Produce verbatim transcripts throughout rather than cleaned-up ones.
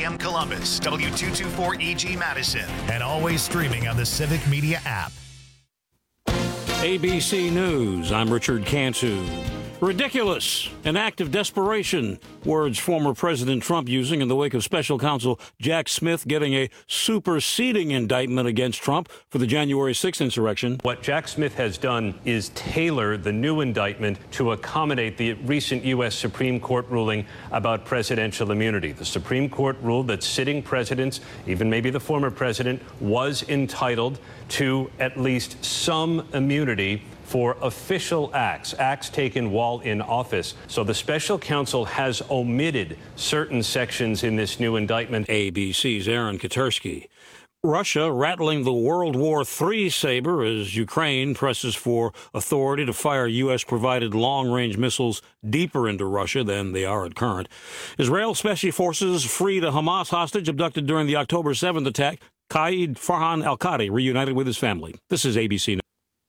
M Columbus, W two twenty-four E G Madison, and always streaming on the Civic Media app. A B C News, I'm Richard Cantu. Ridiculous, an act of desperation, words former President Trump using in the wake of special counsel Jack Smith getting a superseding indictment against Trump for the January sixth insurrection. What Jack Smith has done is tailor the new indictment to accommodate the recent U S Supreme Court ruling about presidential immunity. The Supreme Court ruled that sitting presidents, even maybe the former president, was entitled to at least some immunity for official acts, acts taken while in office. So the special counsel has omitted certain sections in this new indictment. A B C's Aaron Katersky. Russia rattling the World War Three saber as Ukraine presses for authority to fire U S-provided long-range missiles deeper into Russia than they are at current. Israel Special Forces freed a Hamas hostage abducted during the October seventh attack. Qaid Farhan al-Qadi reunited with his family. This is A B C News.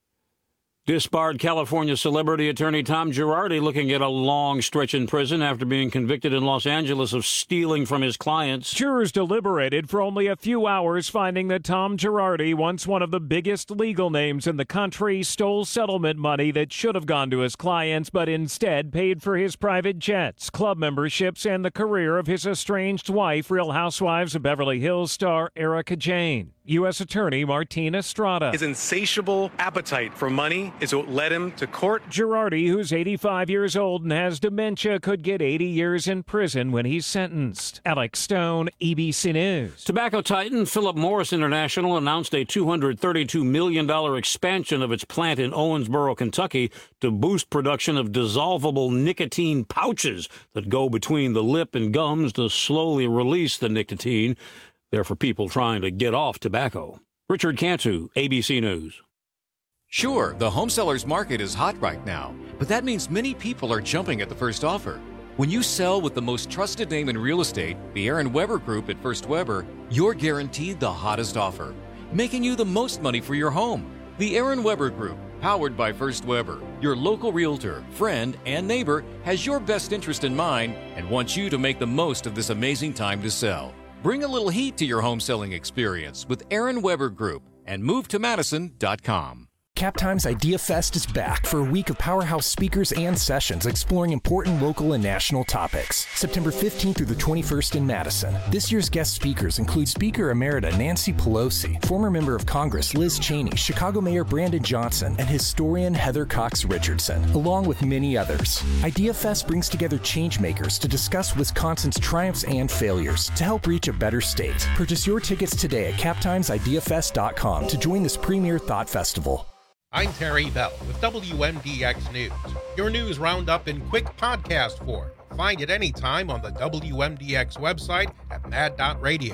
Disbarred California celebrity attorney Tom Girardi looking at a long stretch in prison after being convicted in Los Angeles of stealing from his clients. Jurors deliberated for only a few hours, finding that Tom Girardi, once one of the biggest legal names in the country, stole settlement money that should have gone to his clients, but instead paid for his private jets, club memberships, and the career of his estranged wife, Real Housewives of Beverly Hills star Erika Jayne. U S Attorney Martin Estrada. His insatiable appetite for money is what led him to court. Girardi, who's eighty-five years old and has dementia, could get eighty years in prison when he's sentenced. Alex Stone, A B C News. Tobacco titan Philip Morris International announced a two hundred thirty-two million dollars expansion of its plant in Owensboro, Kentucky, to boost production of dissolvable nicotine pouches that go between the lip and gums to slowly release the nicotine. They're for people trying to get off tobacco. Richard Cantu, A B C News. Sure, the home seller's market is hot right now, but that means many people are jumping at the first offer. When you sell with the most trusted name in real estate, the Aaron Weber Group at First Weber, you're guaranteed the hottest offer, making you the most money for your home. The Aaron Weber Group, powered by First Weber, your local realtor, friend, and neighbor, has your best interest in mind and wants you to make the most of this amazing time to sell. Bring a little heat to your home selling experience with Aaron Weber Group and move to madison dot com. CapTime's Idea Fest is back for a week of powerhouse speakers and sessions exploring important local and national topics. September fifteenth through the twenty-first in Madison. This year's guest speakers include Speaker Emerita Nancy Pelosi, former member of Congress Liz Cheney, Chicago Mayor Brandon Johnson, and historian Heather Cox Richardson, along with many others. Idea Fest brings together changemakers to discuss Wisconsin's triumphs and failures to help reach a better state. Purchase your tickets today at cap times idea fest dot com to join this premier thought festival. I'm Terry Bell with W M D X News, your news roundup in quick podcast form. Find it anytime on the W M D X website at mad dot radio.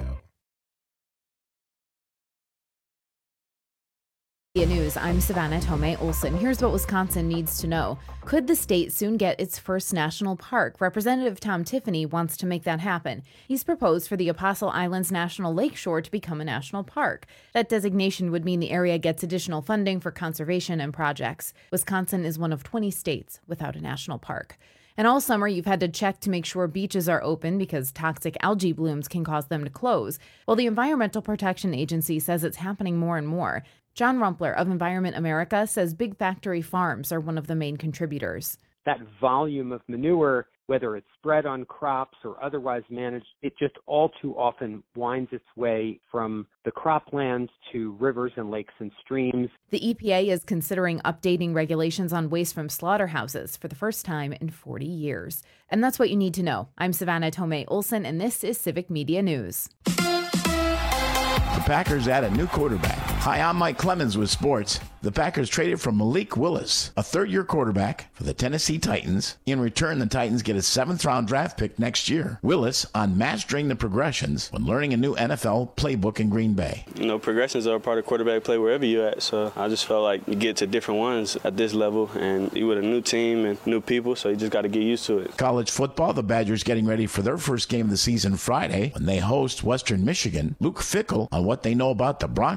News. I'm Savannah Tomei Olson. Here's what Wisconsin needs to know. Could the state soon get its first national park? Representative Tom Tiffany wants to make that happen. He's proposed for the Apostle Islands National Lakeshore to become a national park. That designation would mean the area gets additional funding for conservation and projects. Wisconsin is one of twenty states without a national park. And all summer, you've had to check to make sure beaches are open because toxic algae blooms can cause them to close. Well, the Environmental Protection Agency says it's happening more and more. John Rumpler of Environment America says big factory farms are one of the main contributors. That volume of manure, whether it's spread on crops or otherwise managed, it just all too often winds its way from the croplands to rivers and lakes and streams. The E P A is considering updating regulations on waste from slaughterhouses for the first time in forty years. And that's what you need to know. I'm Savannah Tomei Olson, and this is Civic Media News. The Packers add a new quarterback. Hi, I'm Mike Clemens with sports. The Packers traded for Malik Willis, a third-year quarterback for the Tennessee Titans. In return, the Titans get a seventh-round draft pick next year. Willis on mastering the progressions when learning a new N F L playbook in Green Bay. You know, progressions are a part of quarterback play wherever you're at, so I just felt like you get to different ones at this level, and you with a new team and new people, so you just got to get used to it. College football, the Badgers getting ready for their first game of the season Friday when they host Western Michigan. Luke Fickell on what they know about the Broncos.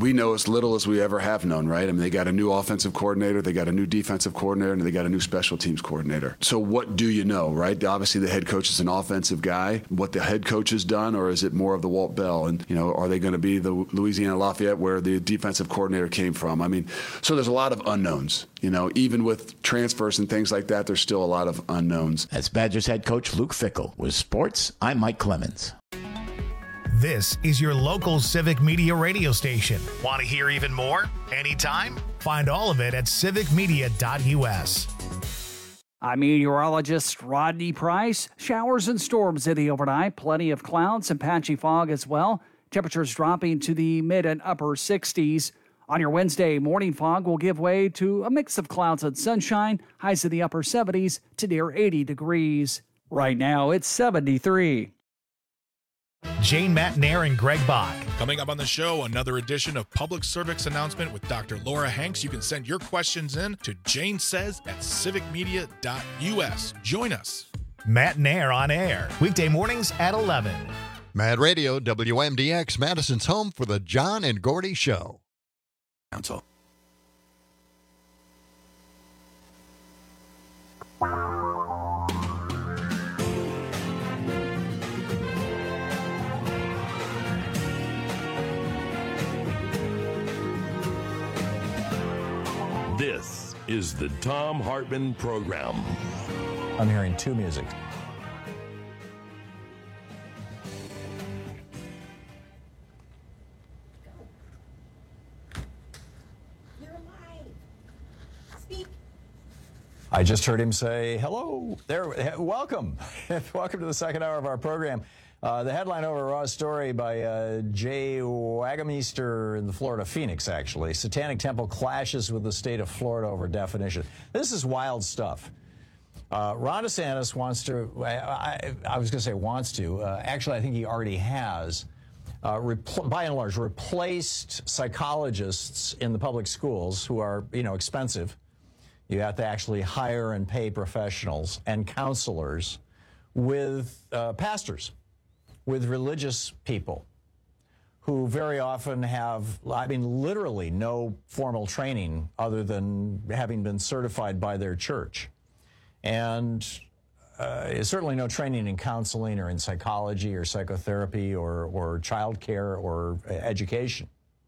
we know as little as we ever have known, right? I mean, they got a new offensive coordinator, they got a new defensive coordinator, and they got a new special teams coordinator. So what do you know, right? Obviously, the head coach is an offensive guy. What the head coach has done, or is it more of the Walt Bell? And, you know, are they going to be the Louisiana Lafayette where the defensive coordinator came from? I mean, so there's a lot of unknowns. You know, even with transfers and things like that, there's still a lot of unknowns. That's Badgers head coach Luke Fickell. With sports, I'm Mike Clemens. This is your local Civic Media radio station. Want to hear even more? Anytime? Find all of it at civic media dot u s. I'm meteorologist Rodney Price. Showers and storms in the overnight. Plenty of clouds and patchy fog as well. Temperatures dropping to the mid and upper sixties. On your Wednesday, morning fog will give way to a mix of clouds and sunshine. Highs in the upper seventies to near eighty degrees. Right now, it's seventy-three. Jane Matnair and Greg Bach. Coming up on the show, another edition of Public Service Announcement with Doctor Laura Hanks. You can send your questions in to Jane Says at civic media dot u s. Join us. Matnair on air, weekday mornings at eleven. Mad Radio, W M D X, Madison's home for the John and Gordy Show. Council. This is the Thom Hartmann Program. I'm hearing two music. You're alive. Speak. I just heard him say, hello, there, welcome. Welcome to the second hour of our program. Uh, the headline over a raw story by uh, Jay Wagmeister in the Florida Phoenix, actually. Satanic temple clashes with the state of Florida over definition. This is wild stuff. Uh, Ron DeSantis wants to, I, I, I was going to say wants to, uh, actually I think he already has, uh, repl- by and large, replaced psychologists in the public schools who are, you know, expensive. You have to actually hire and pay professionals and counselors with uh, pastors, with religious people who very often have, I mean, literally no formal training other than having been certified by their church. And uh, certainly no training in counseling or in psychology or psychotherapy or, or childcare or education.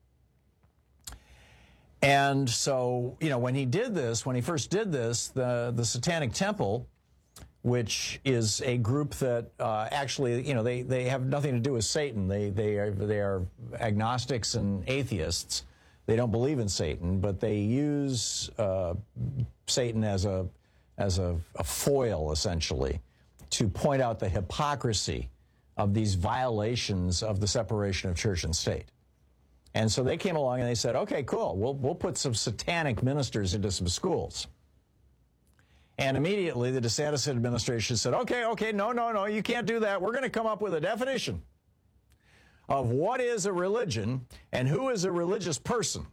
And so, you know, when he did this, when he first did this, the, the Satanic Temple, which is a group that uh, actually, you know, they, they have nothing to do with Satan. They, they, are, they are agnostics and atheists. They don't believe in Satan, but they use uh, Satan as a as a, a foil, essentially, to point out the hypocrisy of these violations of the separation of church and state. And so they came along and they said, okay, cool, we'll, we'll put some satanic ministers into some schools. And immediately the DeSantis administration said, okay, okay, no, no, no, you can't do that. We're going to come up with a definition of what is a religion and who is a religious person.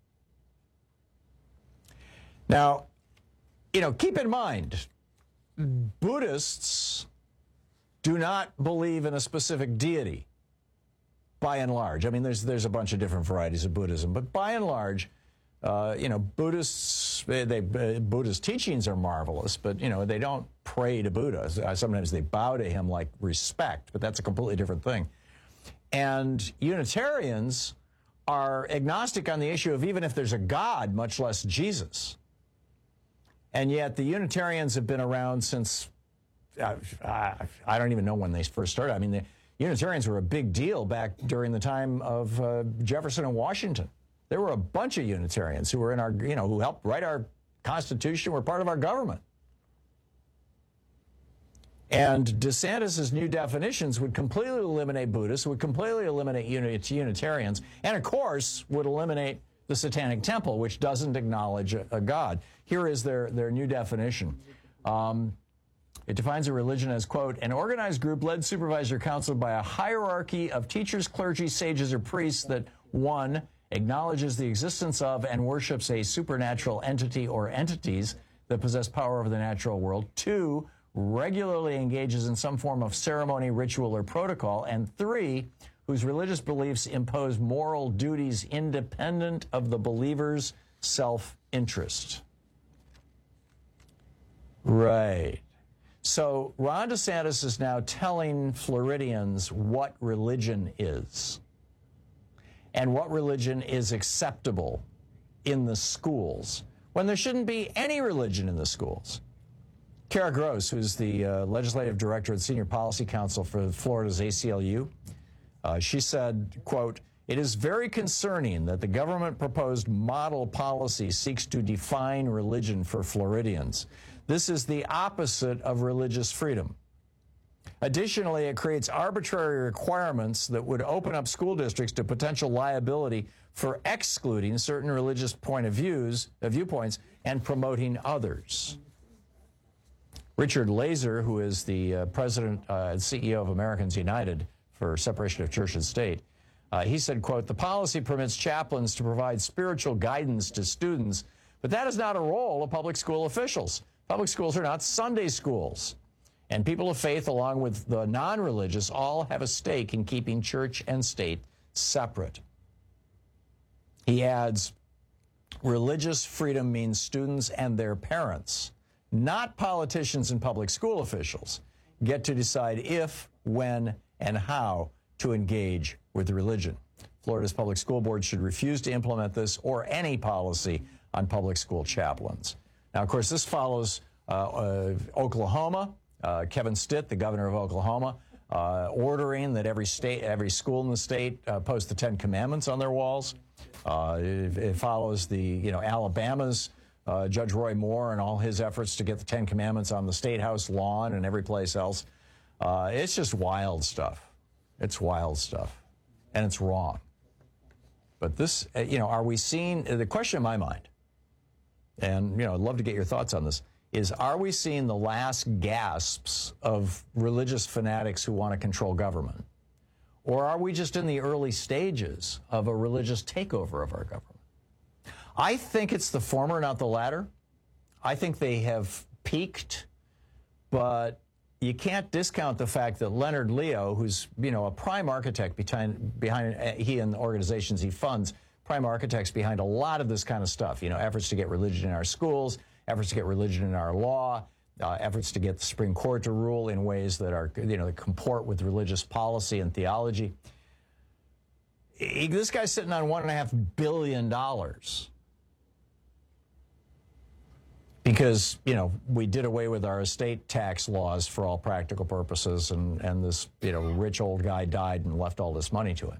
Now, you know, keep in mind, Buddhists do not believe in a specific deity, by and large. I mean, there's there's a bunch of different varieties of Buddhism, but by and large, uh, you know, Buddhists, they, they uh, Buddhist teachings are marvelous, but you know, they don't pray to Buddha. Sometimes they bow to him like respect, but that's a completely different thing. And Unitarians are agnostic on the issue of even if there's a God, much less Jesus. And yet the Unitarians have been around since, uh, I don't even know when they first started. I mean, the Unitarians were a big deal back during the time of uh, Jefferson and Washington. There were a bunch of Unitarians who were in our, you know, who helped write our Constitution, were part of our government. And DeSantis' new definitions would completely eliminate Buddhists, would completely eliminate Unitarians, and of course would eliminate the Satanic Temple, which doesn't acknowledge a, a God. Here is their, their new definition. Um, it defines a religion as, quote, an organized group led, supervised, or counseled by a hierarchy of teachers, clergy, sages, or priests that, one, acknowledges the existence of and worships a supernatural entity or entities that possess power over the natural world, two, regularly engages in some form of ceremony, ritual, or protocol, and three, whose religious beliefs impose moral duties independent of the believer's self-interest. Right. So Ron DeSantis is now telling Floridians what religion is and what religion is acceptable in the schools when there shouldn't be any religion in the schools. Kara Gross, who's the uh, legislative director at Senior Policy Council for Florida's A C L U, uh, she said, quote, "It is very concerning that the government proposed model policy seeks to define religion for Floridians. This is the opposite of religious freedom. Additionally, it creates arbitrary requirements that would open up school districts to potential liability for excluding certain religious point of views, uh, viewpoints and promoting others." Richard Laser, who is the uh, president uh, and C E O of Americans United for Separation of Church and State, uh, he said, quote, "The policy permits chaplains to provide spiritual guidance to students, but that is not a role of public school officials. Public schools are not Sunday schools. And people of faith, along with the non-religious, all have a stake in keeping church and state separate." He adds, "Religious freedom means students and their parents, not politicians and public school officials, get to decide if, when, and how to engage with religion. Florida's public school board should refuse to implement this or any policy on public school chaplains." Now, of course, this follows uh, uh, Oklahoma. Uh, Kevin Stitt, the governor of Oklahoma, uh, ordering that every state, every school in the state uh, post the Ten Commandments on their walls. Uh, it, it follows the, you know, Alabama's Uh, Judge Roy Moore and all his efforts to get the Ten Commandments on the State House lawn and every place else. Uh, it's just wild stuff. It's wild stuff. And it's wrong. But this, uh, you know, are we seeing, the question in my mind, and, you know, I'd love to get your thoughts on this, is are we seeing the last gasps of religious fanatics who want to control government? Or are we just in the early stages of a religious takeover of our government? I think it's the former, not the latter. I think they have peaked, but you can't discount the fact that Leonard Leo, who's, you know, a prime architect behind, behind uh, he and the organizations he funds, prime architects behind a lot of this kind of stuff, you know, efforts to get religion in our schools, efforts to get religion in our law, uh, efforts to get the Supreme Court to rule in ways that are, you know, that comport with religious policy and theology. He, this guy's sitting on one and a half billion dollars. Because, you know, we did away with our estate tax laws for all practical purposes, and, and this, you know, rich old guy died and left all this money to him.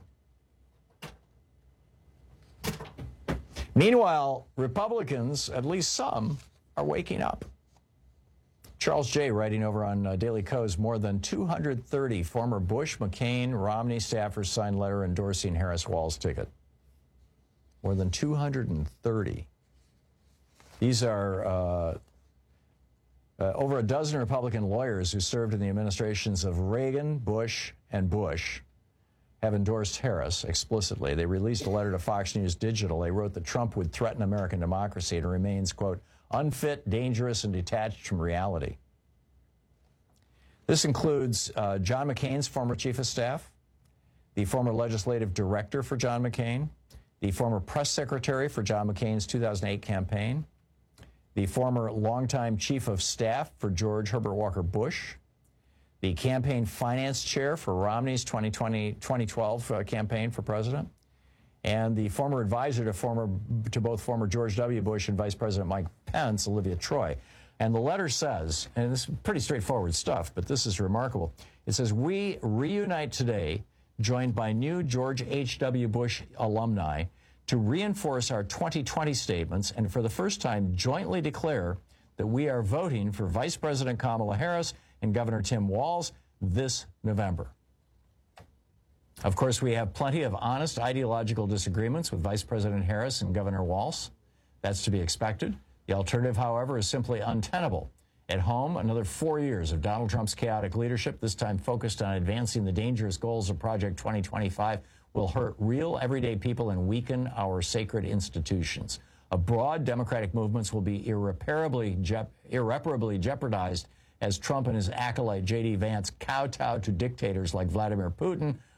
Meanwhile, Republicans, at least some, are waking up. Charles J., writing over on uh, Daily Kos, more than two hundred thirty former Bush, McCain, Romney staffers signed letter endorsing Harris-Walz ticket. More than two hundred thirty. These are uh, uh, over a dozen Republican lawyers who served in the administrations of Reagan, Bush, and Bush have endorsed Harris explicitly. They released a letter to Fox News Digital. They wrote that Trump would threaten American democracy and remains, quote, unfit, dangerous, and detached from reality. This includes uh, John McCain's former chief of staff, the former legislative director for John McCain, the former press secretary for John McCain's two thousand eight campaign, the former longtime chief of staff for George Herbert Walker Bush, the campaign finance chair for Romney's twenty twenty, twenty twelve uh, campaign for president, and the former advisor to former to both former George W. Bush and Vice President Mike Pence, Olivia Troy. And the letter says, and this is pretty straightforward stuff, but this is remarkable. It says, "We reunite today, joined by new George H W. Bush alumni, to reinforce our twenty twenty statements and for the first time jointly declare that we are voting for Vice President Kamala Harris and Governor Tim Walz this November." Of course, we have plenty of honest ideological disagreements with Vice President Harris and Governor Walz. That's to be expected. The alternative, however, is simply untenable. At home, another four years of Donald Trump's chaotic leadership, this time focused on advancing the dangerous goals of Project twenty twenty-five, will hurt real everyday people and weaken our sacred institutions. Abroad, democratic movements will be irreparably, je- irreparably jeopardized as Trump and his acolyte J D Vance kowtow to dictators like Vladimir Putin,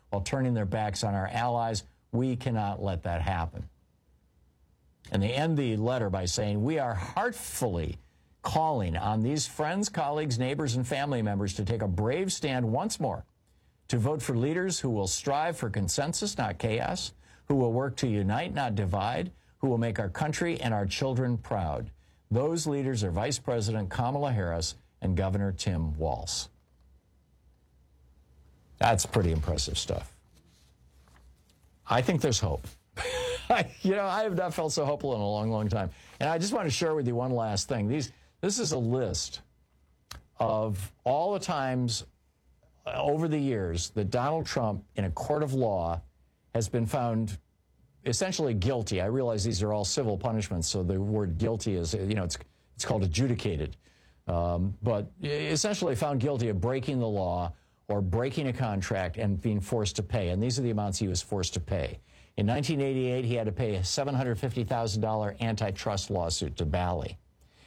while turning their backs on our allies. We cannot let that happen. And they end the letter by saying, we are heartfully calling on these friends, colleagues, neighbors, and family members to take a brave stand once more, to vote for leaders who will strive for consensus, not chaos, who will work to unite, not divide, who will make our country and our children proud. Those leaders are Vice President Kamala Harris and Governor Tim Walz. That's pretty impressive stuff. I think there's hope. You know, I have not felt so hopeful in a long, long time. And I just want to share with you one last thing. These, this is a list of all the times over the years that Donald Trump, in a court of law, has been found essentially guilty. I realize these are all civil punishments, so the word guilty is, you know, it's, it's called adjudicated. Um, but essentially found guilty of breaking the law or breaking a contract and being forced to pay. And these are the amounts he was forced to pay. In nineteen eighty-eight, he had to pay a seven hundred fifty thousand dollars antitrust lawsuit to Bally.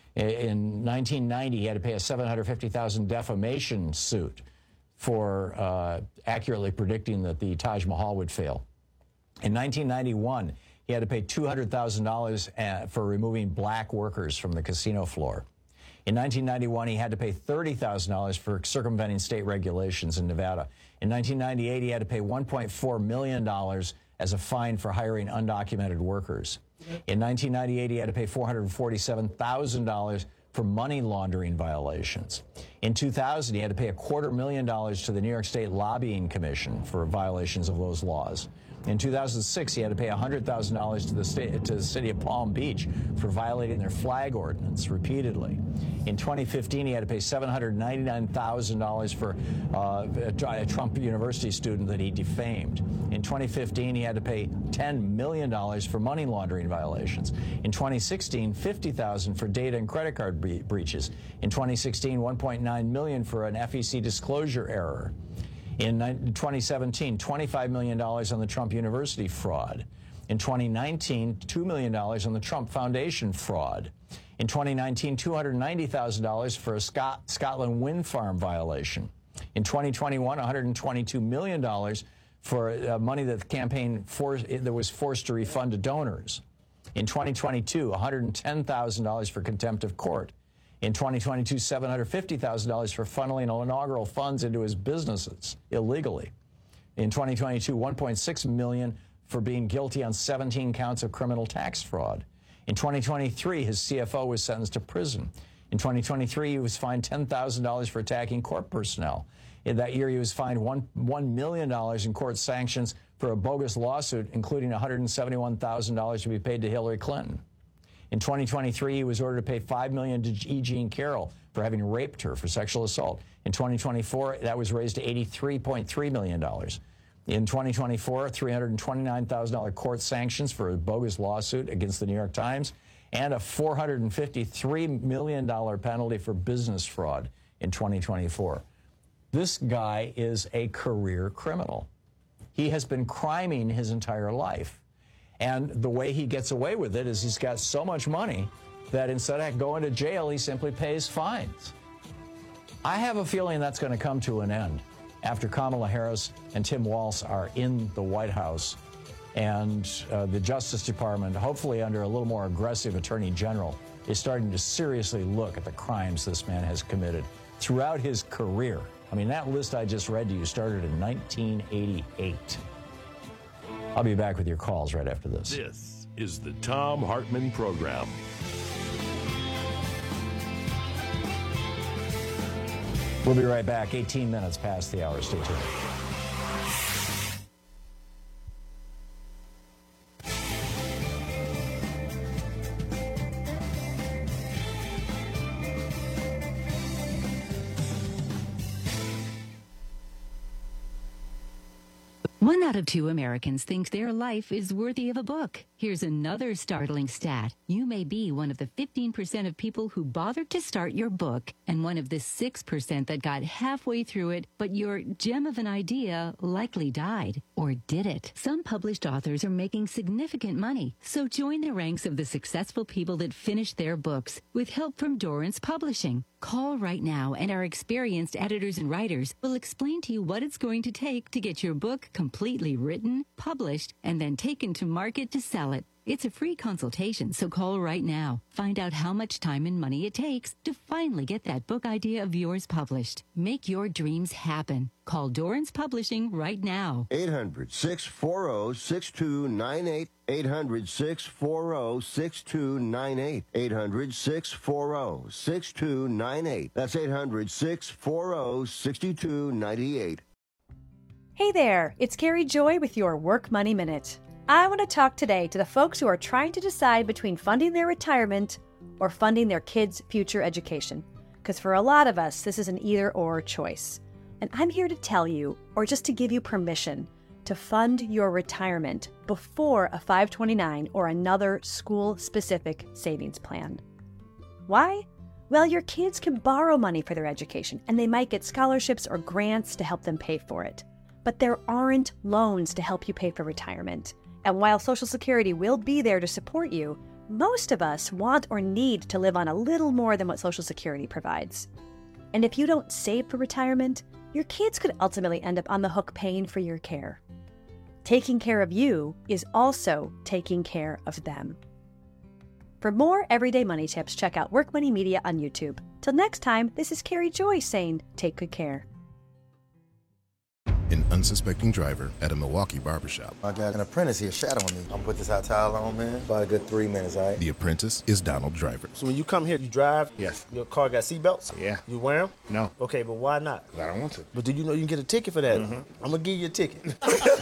In nineteen ninety, he had to pay a seven hundred fifty thousand dollars defamation suit for uh, accurately predicting that the Taj Mahal would fail. In nineteen ninety-one, he had to pay two hundred thousand dollars for removing black workers from the casino floor. In nineteen ninety-one, he had to pay thirty thousand dollars for circumventing state regulations in Nevada. In nineteen ninety-eight, he had to pay one point four million dollars as a fine for hiring undocumented workers. In nineteen ninety-eight, he had to pay four hundred forty-seven thousand dollars for money laundering violations. In two thousand, he had to pay a quarter million dollars to the New York State Lobbying Commission for violations of those laws. In two thousand six, he had to pay one hundred thousand dollars to the state, to the city of Palm Beach for violating their flag ordinance repeatedly. In twenty fifteen, he had to pay seven hundred ninety-nine thousand dollars for uh, a Trump University student that he defamed. In twenty fifteen, he had to pay ten million dollars for money laundering violations. In twenty sixteen, fifty thousand dollars for data and credit card bre- breaches. In twenty sixteen, one point nine million dollars for an F E C disclosure error. In twenty seventeen, twenty-five million dollars on the Trump University fraud. In twenty nineteen, two million dollars on the Trump Foundation fraud. In twenty nineteen, two hundred ninety thousand dollars for a Scot- Scotland wind farm violation. In twenty twenty-one, one hundred twenty-two million dollars for uh, money that the campaign for- that was forced to refund to donors. In twenty twenty-two, one hundred ten thousand dollars for contempt of court. In twenty twenty-two, seven hundred fifty thousand dollars for funneling inaugural funds into his businesses illegally. In twenty twenty-two, one point six million dollars for being guilty on seventeen counts of criminal tax fraud. In twenty twenty-three, his C F O was sentenced to prison. In twenty twenty-three, he was fined ten thousand dollars for attacking court personnel. In that year, he was fined one, one million dollars in court sanctions for a bogus lawsuit, including one hundred seventy-one thousand dollars to be paid to Hillary Clinton. In twenty twenty-three, he was ordered to pay five million dollars to E. Jean Carroll for having raped her for sexual assault. In twenty twenty-four, that was raised to eighty-three point three million dollars. In twenty twenty-four, three hundred twenty-nine thousand dollars court sanctions for a bogus lawsuit against the New York Times, and a four hundred fifty-three million dollars penalty for business fraud in twenty twenty-four. This guy is a career criminal. He has been criming his entire life. And the way he gets away with it is he's got so much money that instead of going to jail, he simply pays fines. I have a feeling that's going to come to an end after Kamala Harris and Tim Walz are in the White House and uh, the Justice Department, hopefully under a little more aggressive Attorney General, is starting to seriously look at the crimes this man has committed throughout his career. I mean, that list I just read to you started in nineteen eighty-eight. I'll be back with your calls right after this. This is the Thom Hartmann Program. We'll be right back. eighteen minutes past the hour. Stay tuned. One out of two Americans think their life is worthy of a book. Here's another startling stat. You may be one of the fifteen percent of people who bothered to start your book and one of the six percent that got halfway through it, but your gem of an idea likely died. Or did it? Some published authors are making significant money, so join the ranks of the successful people that finished their books with help from Dorrance Publishing. Call right now, and our experienced editors and writers will explain to you what it's going to take to get your book completely written, published, and then taken to market to sell it. It's a free consultation, so call right now. Find out how much time and money it takes to finally get that book idea of yours published. Make your dreams happen. Call Dorrance Publishing right now. eight hundred, six four zero, six two nine eight. eight hundred, six four zero, six two nine eight. eight hundred, six four zero, six two nine eight. That's eight hundred, six four zero, six two nine eight. Hey there, it's Carrie Joy with your Work Money Minute. I want to talk today to the folks who are trying to decide between funding their retirement or funding their kids' future education. Because for a lot of us, this is an either-or choice. And I'm here to tell you, or just to give you permission, to fund your retirement before a five twenty-nine or another school-specific savings plan. Why? Well, your kids can borrow money for their education, and they might get scholarships or grants to help them pay for it. But there aren't loans to help you pay for retirement. And while Social Security will be there to support you, most of us want or need to live on a little more than what Social Security provides. And if you don't save for retirement, your kids could ultimately end up on the hook paying for your care. Taking care of you is also taking care of them. For more everyday money tips, check out Work Money Media on YouTube. Till next time, this is Carrie Joy saying, take good care. An unsuspecting driver at a Milwaukee barbershop. I got an apprentice here shadowing me. I'm gonna put this hot towel on, man. About a good three minutes, all right? The apprentice is Donald Driver. So when you come here, you drive? Yes. Your car got seatbelts? Yeah. You wear them? No. Okay, but why not? I don't want to. But do you know you can get a ticket for that? Mm-hmm. I'm gonna give you a ticket.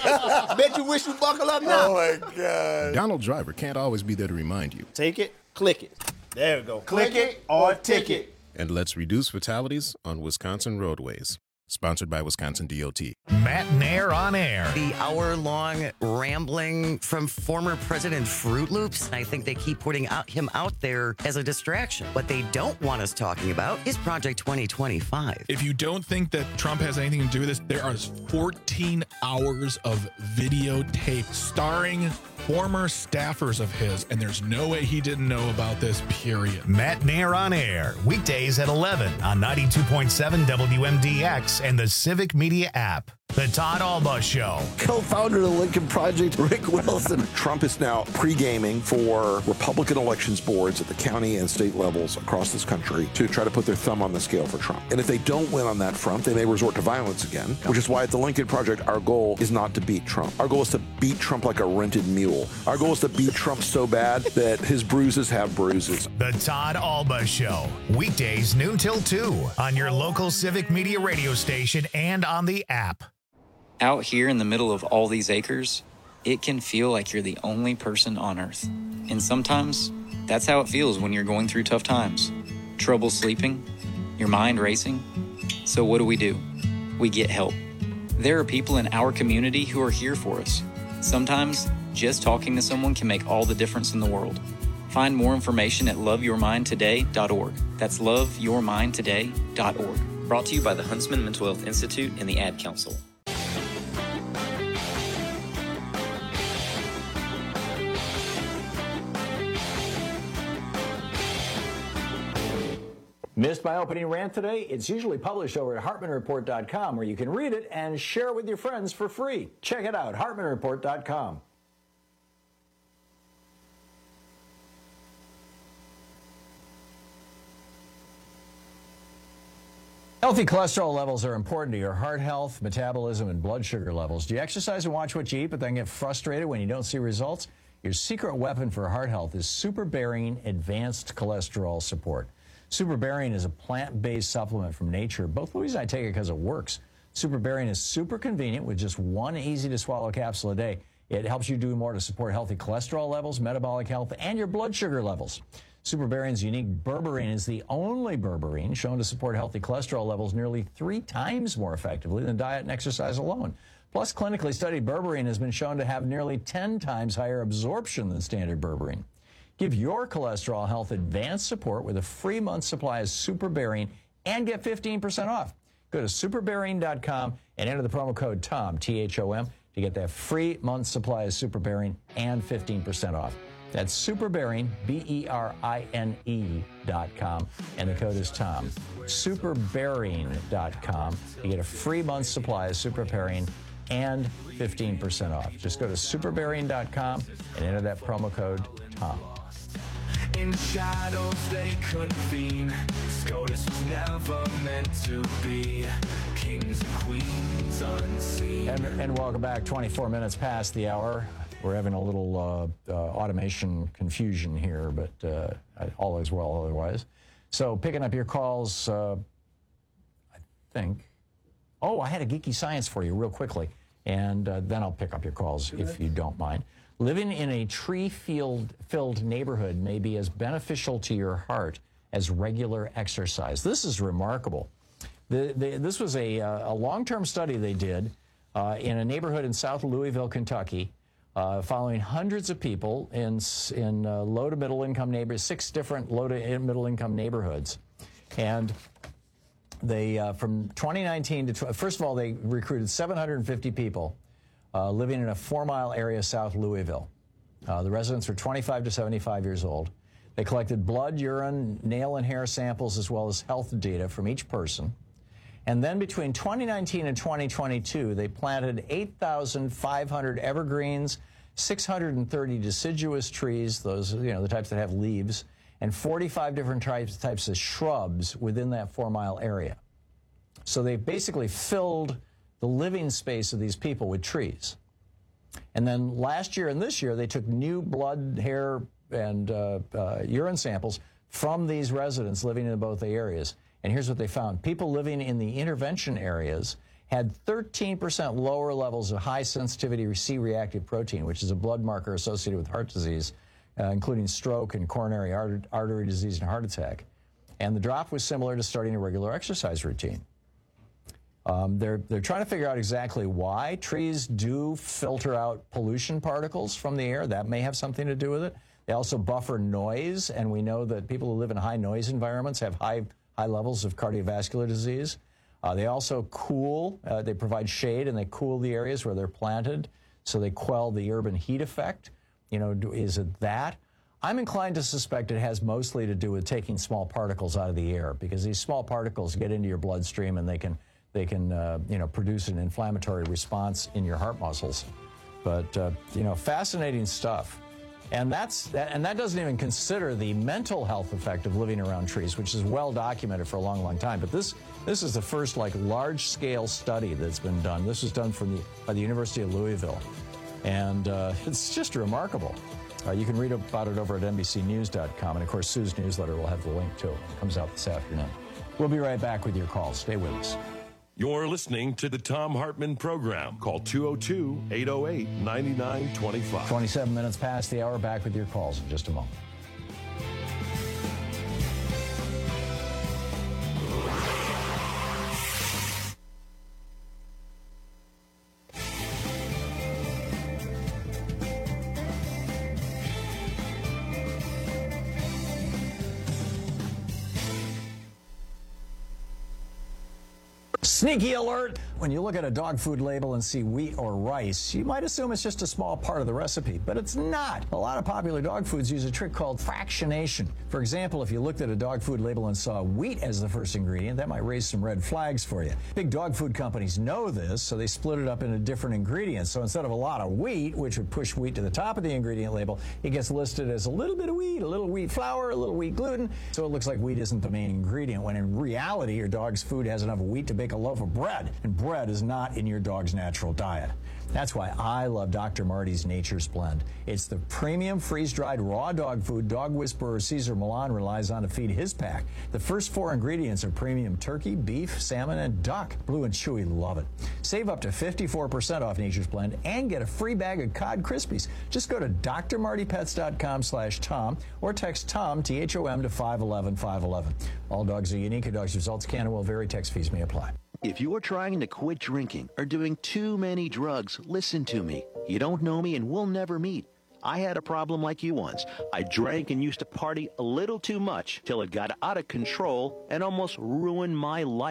Bet you wish you buckle up now. Oh my God. Donald Driver can't always be there to remind you. Take it, click it. There we go. Click, click it or ticket. And let's reduce fatalities on Wisconsin roadways. Sponsored by Wisconsin D O T. Matt Nair on air. The hour-long rambling from former President Fruit Loops. I think they keep putting out him out there as a distraction. What they don't want us talking about is Project twenty twenty-five. If you don't think that Trump has anything to do with this, there are fourteen hours of videotape starring former staffers of his, and there's no way he didn't know about this, period. Matt Nair on air, weekdays at eleven on ninety-two point seven W M D X and the Civic Media app. The Todd Alba Show. Co-founder of the Lincoln Project, Rick Wilson. Trump is now pre-gaming for Republican elections boards at the county and state levels across this country to try to put their thumb on the scale for Trump. And if they don't win on that front, they may resort to violence again, which is why at the Lincoln Project, our goal is not to beat Trump. Our goal is to beat Trump like a rented mule. Our goal is to beat Trump so bad that his bruises have bruises. The Todd Alba Show. Weekdays noon till two on your local Civic Media radio station and on the app. Out here in the middle of all these acres, it can feel like you're the only person on Earth. And sometimes, that's how it feels when you're going through tough times. Trouble sleeping, your mind racing. So what do we do? We get help. There are people in our community who are here for us. Sometimes, just talking to someone can make all the difference in the world. Find more information at love your mind today dot org. That's love your mind today dot org. Brought to you by the Huntsman Mental Health Institute and the Ad Council. Missed my opening rant today? It's usually published over at hartman report dot com, where you can read it and share it with your friends for free. Check it out, hartman report dot com. Healthy cholesterol levels are important to your heart health, metabolism, and blood sugar levels. Do you exercise and watch what you eat, but then get frustrated when you don't see results? Your secret weapon for heart health is SuperBarian Advanced Cholesterol Support. SuperBarian is a plant-based supplement from nature. Both Louise and I take it because it works. SuperBarian is super convenient with just one easy-to-swallow capsule a day. It helps you do more to support healthy cholesterol levels, metabolic health, and your blood sugar levels. SuperBarian's unique berberine is the only berberine shown to support healthy cholesterol levels nearly three times more effectively than diet and exercise alone. Plus, clinically studied berberine has been shown to have nearly ten times higher absorption than standard berberine. Give your cholesterol health advanced support with a free month supply of SuperBarian and get fifteen percent off. Go to super barian dot com and enter the promo code TOM, T H O M, to to get that free month's supply of Super Bearing and fifteen percent off. That's Super Bearing, B E R I N E dot com, and the code is Tom. Super Bearing dot com. You get a free month's supply of Super Bearing and fifteen percent off. Just go to Super Bearing dot com and enter that promo code Tom. In shadows they convene. SCOTUS was never meant to be. Kings and queens unseen. And, and welcome back. twenty-four minutes past the hour. We're having a little uh, uh, automation confusion here, but uh, all is well otherwise. So picking up your calls, uh, I think. Oh, I had a geeky science for you real quickly, and uh, then I'll pick up your calls if you don't mind. Living in a tree-filled neighborhood may be as beneficial to your heart as regular exercise. This is remarkable. The, the, this was a, a long-term study they did uh, in a neighborhood in South Louisville, Kentucky, uh, following hundreds of people in, in uh, low to middle income neighborhoods, six different low to middle income neighborhoods. And they, uh, from twenty nineteen to, tw- first of all, they recruited seven hundred fifty people uh, living in a four mile area south Louisville. Uh, the residents were twenty-five to seventy-five years old. They collected blood, urine, nail and hair samples, as well as health data from each person. And then between twenty nineteen and twenty twenty-two, they planted eight thousand five hundred evergreens, six hundred thirty deciduous trees, those, you know, the types that have leaves, and forty-five different types, types of shrubs within that four-mile area. So they basically filled the living space of these people with trees. And then last year and this year, they took new blood, hair, and uh, uh, urine samples from these residents living in both the areas. And here's what they found. People living in the intervention areas had thirteen percent lower levels of high-sensitivity C-reactive protein, which is a blood marker associated with heart disease, uh, including stroke and coronary artery, artery disease and heart attack. And the drop was similar to starting a regular exercise routine. Um, they're, they're trying to figure out exactly why. Trees do filter out pollution particles from the air. That may have something to do with it. They also buffer noise, and we know that people who live in high noise environments have high high levels of cardiovascular disease. Uh, they also cool, uh, they provide shade, and they cool the areas where they're planted, so they quell the urban heat effect. You know, do, is it that? I'm inclined to suspect it has mostly to do with taking small particles out of the air, because these small particles get into your bloodstream and they can, they can uh, you know, produce an inflammatory response in your heart muscles. But, uh, you know, fascinating stuff. And that's and that doesn't even consider the mental health effect of living around trees, which is well documented for a long, long time. But this this is the first like large-scale study that's been done. This was done from the by the University of Louisville, and uh, it's just remarkable. Uh, you can read about it over at N B C News dot com, and of course Sue's newsletter will have the link to it. It comes out this afternoon. We'll be right back with your calls. Stay with us. You're listening to the Thom Hartmann Program. Call two oh two, eight oh eight, nine nine two five. twenty-seven minutes past the hour. Back with your calls in just a moment. Sneaky alert! When you look at a dog food label and see wheat or rice, you might assume it's just a small part of the recipe, but it's not. A lot of popular dog foods use a trick called fractionation. For example, if you looked at a dog food label and saw wheat as the first ingredient, that might raise some red flags for you. Big dog food companies know this, so they split it up into different ingredients. So instead of a lot of wheat, which would push wheat to the top of the ingredient label, it gets listed as a little bit of wheat, a little wheat flour, a little wheat gluten, so it looks like wheat isn't the main ingredient, when in reality, your dog's food has enough wheat to bake a loaf of bread, and bread is not in your dog's natural diet. That's why I love Doctor Marty's Nature's Blend. It's the premium freeze-dried raw dog food dog whisperer Cesar Millan relies on to feed his pack. The first four ingredients are premium turkey, beef, salmon, and duck. Blue and Chewy love it. Save up to fifty-four percent off Nature's Blend and get a free bag of Cod Krispies. Just go to D R Marty Pets dot com slash Tom or text Tom, T H O M, to five one one, five one one. All dogs are unique. A dog's results can and will vary. Text fees may apply. If you are trying to quit drinking or doing too many drugs, listen to me. You don't know me and we'll never meet. I had a problem like you once. I drank and used to party a little too much till it got out of control and almost ruined my life.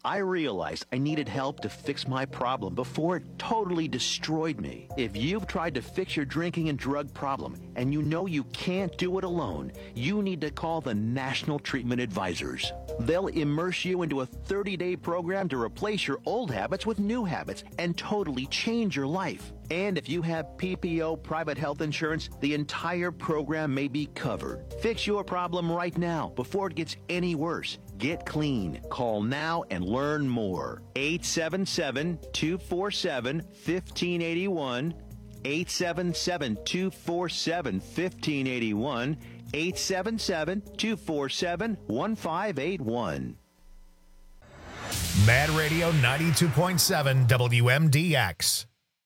I realized I needed help to fix my problem before it totally destroyed me. If you've tried to fix your drinking and drug problem and you know you can't do it alone, you need to call the National Treatment Advisors. They'll immerse you into a thirty-day program to replace your old habits with new habits and totally change your life. And if you have P P O private health insurance, the entire program may be covered. Fix your problem right now before it gets any worse. Get clean. Call now and learn more. eight seven seven, two four seven, one five eight one. eight seven seven, two four seven, one five eight one. eight seven seven, two four seven, one five eight one. Mad Radio ninety-two point seven W M D X.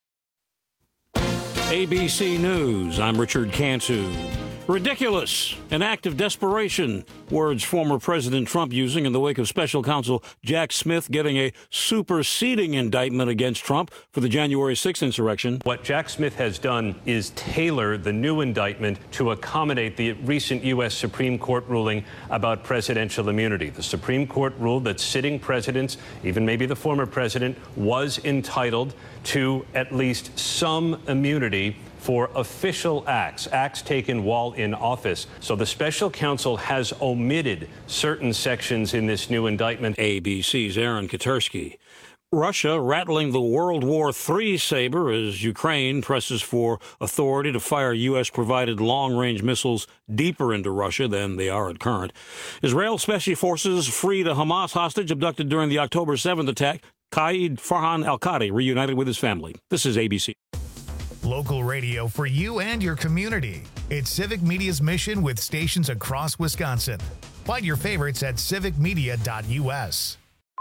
A B C News, I'm Richard Cantu. Ridiculous, an act of desperation, words former President Trump using in the wake of special counsel Jack Smith getting a superseding indictment against Trump for the January sixth insurrection. What Jack Smith has done is tailor the new indictment to accommodate the recent U S Supreme Court ruling about presidential immunity. The Supreme Court ruled that sitting presidents, even maybe the former president, was entitled to at least some immunity for official acts, acts taken while in office. So the special counsel has omitted certain sections in this new indictment. A B C's Aaron Katersky. Russia rattling the World War Three saber as Ukraine presses for authority to fire U S-provided long-range missiles deeper into Russia than they are at current. Israel Special Forces freed a Hamas hostage abducted during the October seventh attack. Qaid Farhan al-Qadi reunited with his family. This is A B C. Local radio for you and your community. It's Civic Media's mission with stations across Wisconsin. Find your favorites at civic media dot U S.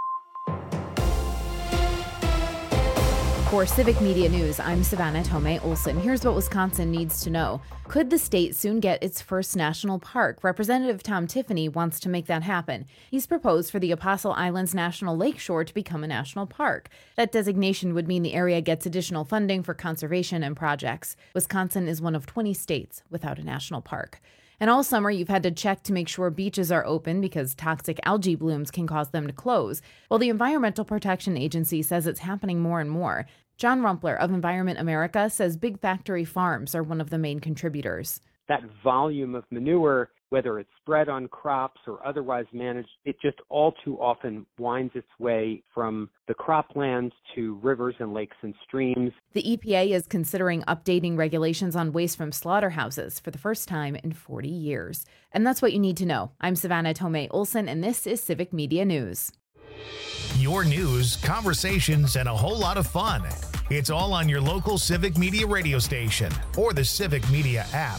For Civic Media News, I'm Savannah Tomei Olson. Here's what Wisconsin needs to know. Could the state soon get its first national park? Representative Tom Tiffany wants to make that happen. He's proposed for the Apostle Islands National Lakeshore to become a national park. That designation would mean the area gets additional funding for conservation and projects. Wisconsin is one of twenty states without a national park. And all summer, you've had to check to make sure beaches are open because toxic algae blooms can cause them to close. Well, the Environmental Protection Agency says it's happening more and more. John Rumpler of Environment America says big factory farms are one of the main contributors. That volume of manure, whether it's spread on crops or otherwise managed, it just all too often winds its way from the croplands to rivers and lakes and streams. The E P A is considering updating regulations on waste from slaughterhouses for the first time in forty years. And that's what you need to know. I'm Savannah Tomei Olson, and this is Civic Media News. Your news, conversations, and a whole lot of fun. It's all on your local Civic Media radio station or the Civic Media app.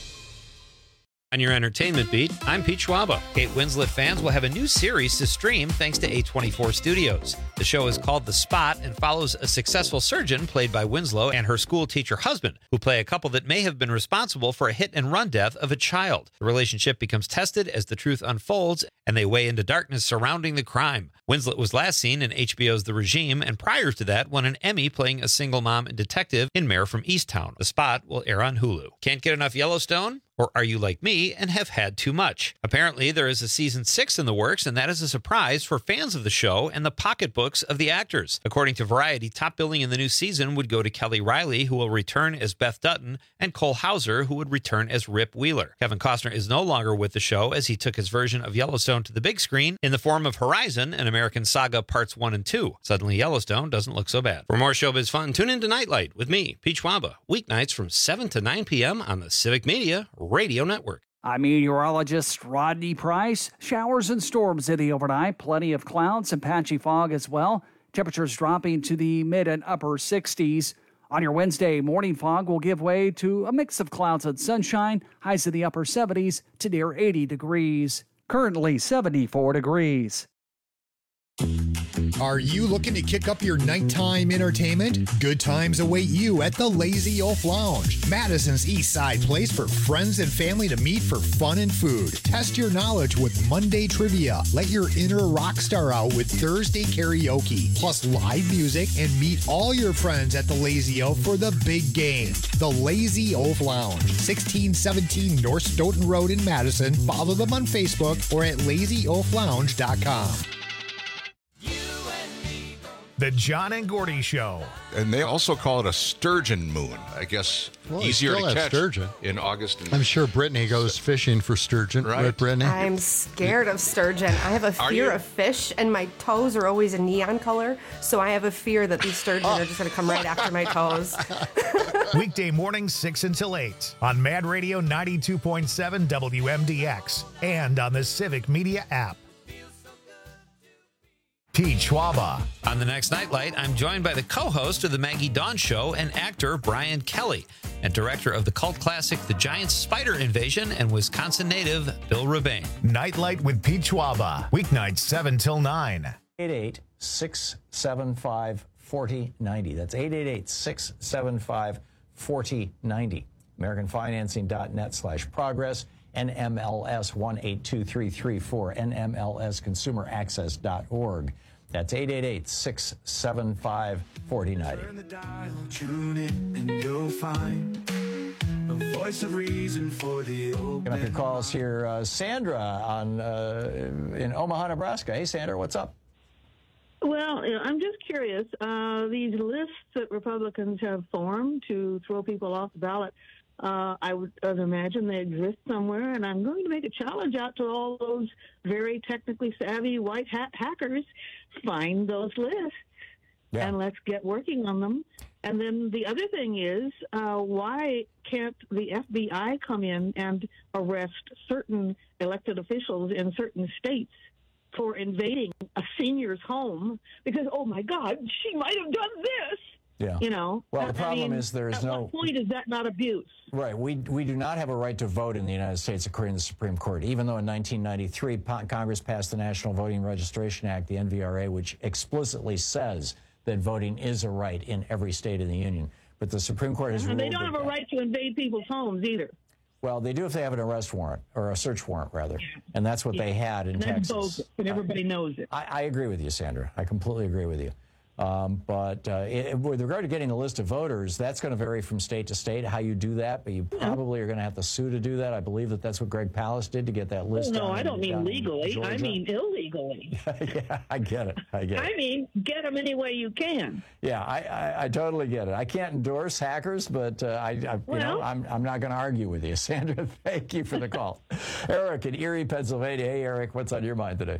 On your entertainment beat, I'm Pete Schwaba. Kate Winslet fans will have a new series to stream thanks to A twenty-four Studios. The show is called The Spot and follows a successful surgeon played by Winslow and her school teacher husband, who play a couple that may have been responsible for a hit-and-run death of a child. The relationship becomes tested as the truth unfolds, and they weigh into darkness surrounding the crime. Winslet was last seen in H B O's The Regime, and prior to that won an Emmy playing a single mom and detective in Mayor from Easttown. The Spot will air on Hulu. Can't get enough Yellowstone? Or are you like me and have had too much? Apparently, there is a season six in the works, and that is a surprise for fans of the show and the pocketbooks of the actors. According to Variety, top billing in the new season would go to Kelly Riley, who will return as Beth Dutton, and Cole Hauser, who would return as Rip Wheeler. Kevin Costner is no longer with the show as he took his version of Yellowstone to the big screen in the form of Horizon, an American Saga Parts one and two. Suddenly, Yellowstone doesn't look so bad. For more showbiz fun, tune in to Nightlight with me, Pete Schwaba, weeknights from seven to nine p.m. on the Civic Media Radio Network. I'm meteorologist Rodney Price. Showers and storms in the overnight. Plenty of clouds and patchy fog as well. Temperatures dropping to the mid and upper sixties. On your Wednesday, morning fog will give way to a mix of clouds and sunshine. Highs in the upper seventies to near eighty degrees. Currently seventy-four degrees. Are you looking to kick up your nighttime entertainment? Good times await you at the Lazy Oaf Lounge, Madison's East Side place for friends and family to meet for fun and food. Test your knowledge with Monday trivia. Let your inner rock star out with Thursday karaoke, plus live music, and meet all your friends at the Lazy Oaf for the big game. The Lazy Oaf Lounge, sixteen seventeen North Stoughton Road in Madison. Follow them on Facebook or at lazy oaf lounge dot com. You The John and Gordy Show. And they also call it a sturgeon moon. I guess well, they easier still to have catch sturgeon. in August. And I'm sure Brittany goes fishing for sturgeon. Right, right Brittany? I'm scared of sturgeon. I have a Are fear you? of fish, and my toes are always a neon color, so I have a fear that these sturgeon are just going to come right after my toes. Weekday mornings, six until eight on Mad Radio ninety-two point seven W M D X and on the Civic Media app. Pete Schwaba. On the next Nightlight, I'm joined by the co-host of the Maggie Dawn Show and actor Brian Kelly, and director of the cult classic The Giant Spider Invasion and Wisconsin native Bill Rebane. Nightlight with Pete Schwaba. Weeknights seven till nine. eight eight eight, six seven five, four zero nine zero. That's eight eight eight, six seven five, four zero nine zero. American Financing dot net slash progress. N M L S one eight two three three four. N M L S consumer access dot org. That's eight eight eight, six seven five, four zero nine zero. Turn the dial, tune in, and you'll find a voice of reason for the open. Get up your calls here. Uh, Sandra on uh, in Omaha, Nebraska. Hey, Sandra, what's up? Well, you know, I'm just curious. Uh, these lists that Republicans have formed to throw people off the ballot, uh, I would I'd imagine they exist somewhere, and I'm going to make a challenge out to all those very technically savvy white hat hackers. Find those lists, yeah. and let's get working on them. And then the other thing is, uh, why can't the F B I come in and arrest certain elected officials in certain states for invading a senior's home? Because, oh, my God, she might have done this. Yeah. You know? Well, the I problem mean, is there is at no. what point is that not abuse? Right. We we do not have a right to vote in the United States, according to the Supreme Court, even though in nineteen ninety-three, Congress passed the National Voting Registration Act, the N V R A, which explicitly says that voting is a right in every state in the Union. But the Supreme Court has And ruled they don't have that, a right to invade people's homes either. well, they do if they have an arrest warrant, or a search warrant, rather. And that's what Yeah. they had in And that's Texas. bogus, and everybody knows it. I, I agree with you, Sandra. I completely agree with you. Um, but uh, it, with regard to getting a list of voters, that's going to vary from state to state, how you do that. But you probably are going to have to sue to do that. I believe that that's what Greg Palast did to get that list. Well, no, down I in- don't mean down in legally. I Georgia. mean illegally. Yeah, I get it. I get it. I mean, get them any way you can. Yeah, I, I, I totally get it. I can't endorse hackers, but uh, I, I you Well- know, I'm, I'm not going to argue with you. Sandra, thank you for the call. Eric in Erie, Pennsylvania. Hey, Eric, what's on your mind today?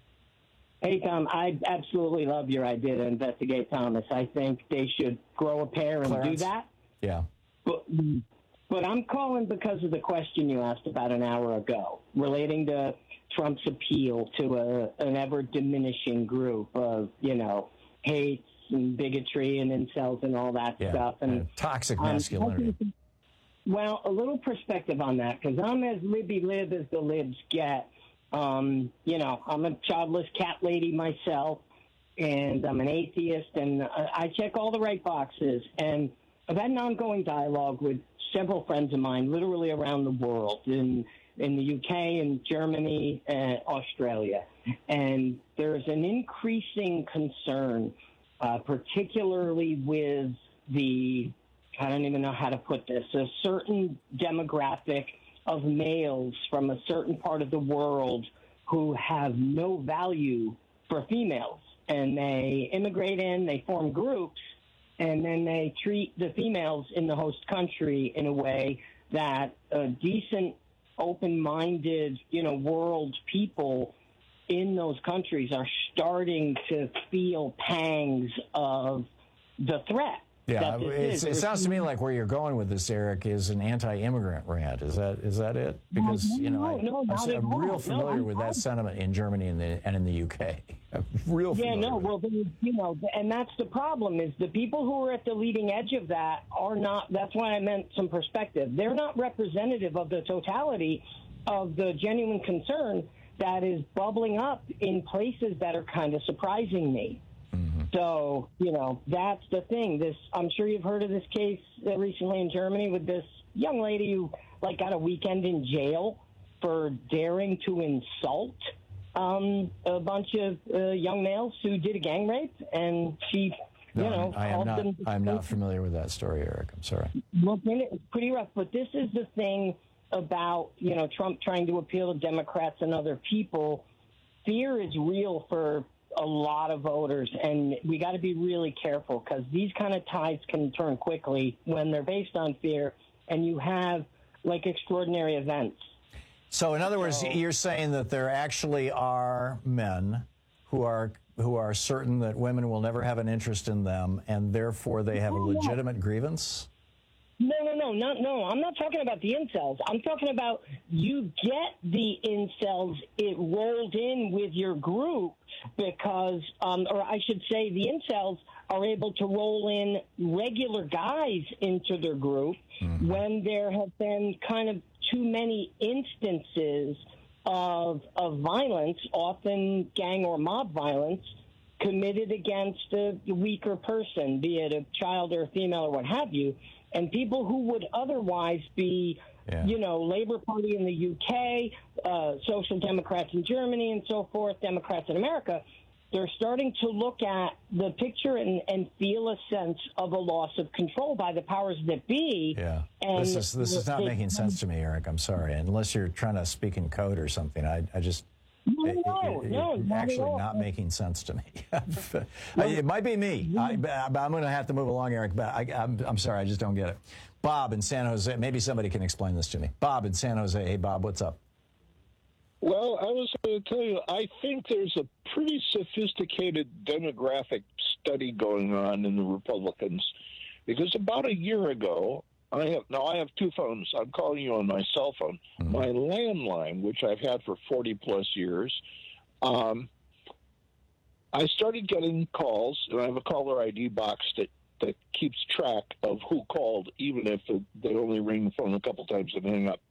Hey, Tom, I absolutely love your idea to investigate Thomas. I think they should grow a pair and Clarence? do that. Yeah. But, but I'm calling because of the question you asked about an hour ago relating to Trump's appeal to a, an ever-diminishing group of, you know, hates and bigotry and incels and all that Yeah. stuff. And Uh, toxic um, masculinity. Well, a little perspective on that, because I'm as libby-lib as the libs get. Um, you know, I'm a childless cat lady myself, and I'm an atheist, and uh, I check all the right boxes. And I've had an ongoing dialogue with several friends of mine, literally around the world, in in the U K and Germany and Australia. And there's an increasing concern, uh, particularly with the, I don't even know how to put this, a certain demographic of males from a certain part of the world who have no value for females. And they immigrate in, they form groups, and then they treat the females in the host country in a way that a decent, open-minded, you know, world people in those countries are starting to feel pangs of the threat. Yeah, that this it's, is. it sounds to me like where you're going with this, Eric, is an anti-immigrant rant. Is that is that it? Because you know, I, no, I'm, not at I'm all. real No, familiar I'm- with I'm- that sentiment in Germany and, the, and in the U K. I'm real Yeah, familiar. no, with well, then, you know, and that's the problem is the people who are at the leading edge of that are not, that's why I meant some perspective. They're not representative of the totality of the genuine concern that is bubbling up in places that are kind of surprising me. So, you know, that's the thing. This, I'm sure you've heard of this case uh, recently in Germany with this young lady who, like, got a weekend in jail for daring to insult um, a bunch of uh, young males who did a gang rape, and she, you No, know, I am called not. them. I'm not familiar with that story, Eric. I'm sorry. Well, it's pretty rough. But this is the thing about, you know, Trump trying to appeal to Democrats and other people. Fear is real for a lot of voters, and we got to be really careful because these kind of tides can turn quickly when they're based on fear, and you have like extraordinary events. So, in other words, so, you're saying that there actually are men who are who are certain that women will never have an interest in them, and therefore they have a legitimate grievance? No, no, no, no, no. I'm not talking about the incels. I'm talking about you get the incels it rolled in with your group because, um, or I should say the incels are able to roll in regular guys into their group mm-hmm. when there have been kind of too many instances of, of violence, often gang or mob violence, committed against a weaker person, be it a child or a female or what have you. And people who would otherwise be, yeah. you know, Labour Party in the U K, uh, Social Democrats in Germany and so forth, Democrats in America, they're starting to look at the picture and, and feel a sense of a loss of control by the powers that be. Yeah. And this is this is not it, making sense to me, Eric. I'm sorry. Unless you're trying to speak in code or something, I, I just... No, it, no, it, it, no, it's not actually not making sense to me. It might be me, I, but I'm going to have to move along, Eric. But I, I'm, I'm sorry, I just don't get it. Bob in San Jose, maybe somebody can explain this to me. Bob in San Jose. Hey, Bob, what's up? Well, I was going to tell you, I think there's a pretty sophisticated demographic study going on in the Republicans, because about a year ago, I have now I have two phones. I'm calling you on my cell phone. Mm-hmm. My landline, which I've had for forty plus years, um, I started getting calls, and I have a caller I D box that, that keeps track of who called, even if they only ring the phone a couple times and hang up.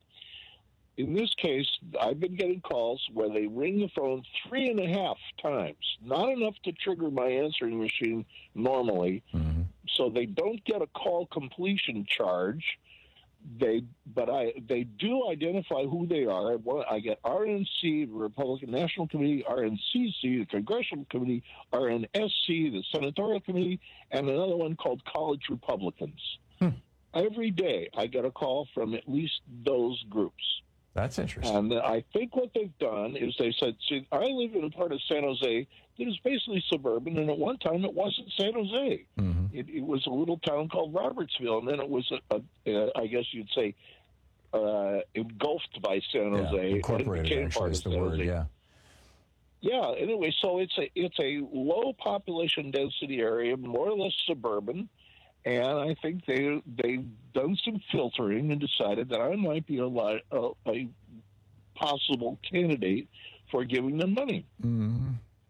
In this case, I've been getting calls where they ring the phone three and a half times, not enough to trigger my answering machine normally, mm-hmm. so they don't get a call completion charge. They, but I, they do identify who they are. I get R N C, the Republican National Committee, R N C C, the Congressional Committee, R N S C, the Senatorial Committee, and another one called College Republicans. Hmm. Every day I get a call from at least those groups. That's interesting. And I think what they've done is they said, see, I live in a part of San Jose that is basically suburban, and at one time it wasn't San Jose. Mm-hmm. It, it was a little town called Robertsville, and then it was, a, a, a, I guess you'd say, uh, engulfed by San Jose. Yeah, incorporated, actually, is the word, yeah. Yeah, anyway, so it's a, it's a low population density area, more or less suburban. And I think they, they've done some filtering and decided that I might be a, a, a possible candidate for giving them money. Mm-hmm.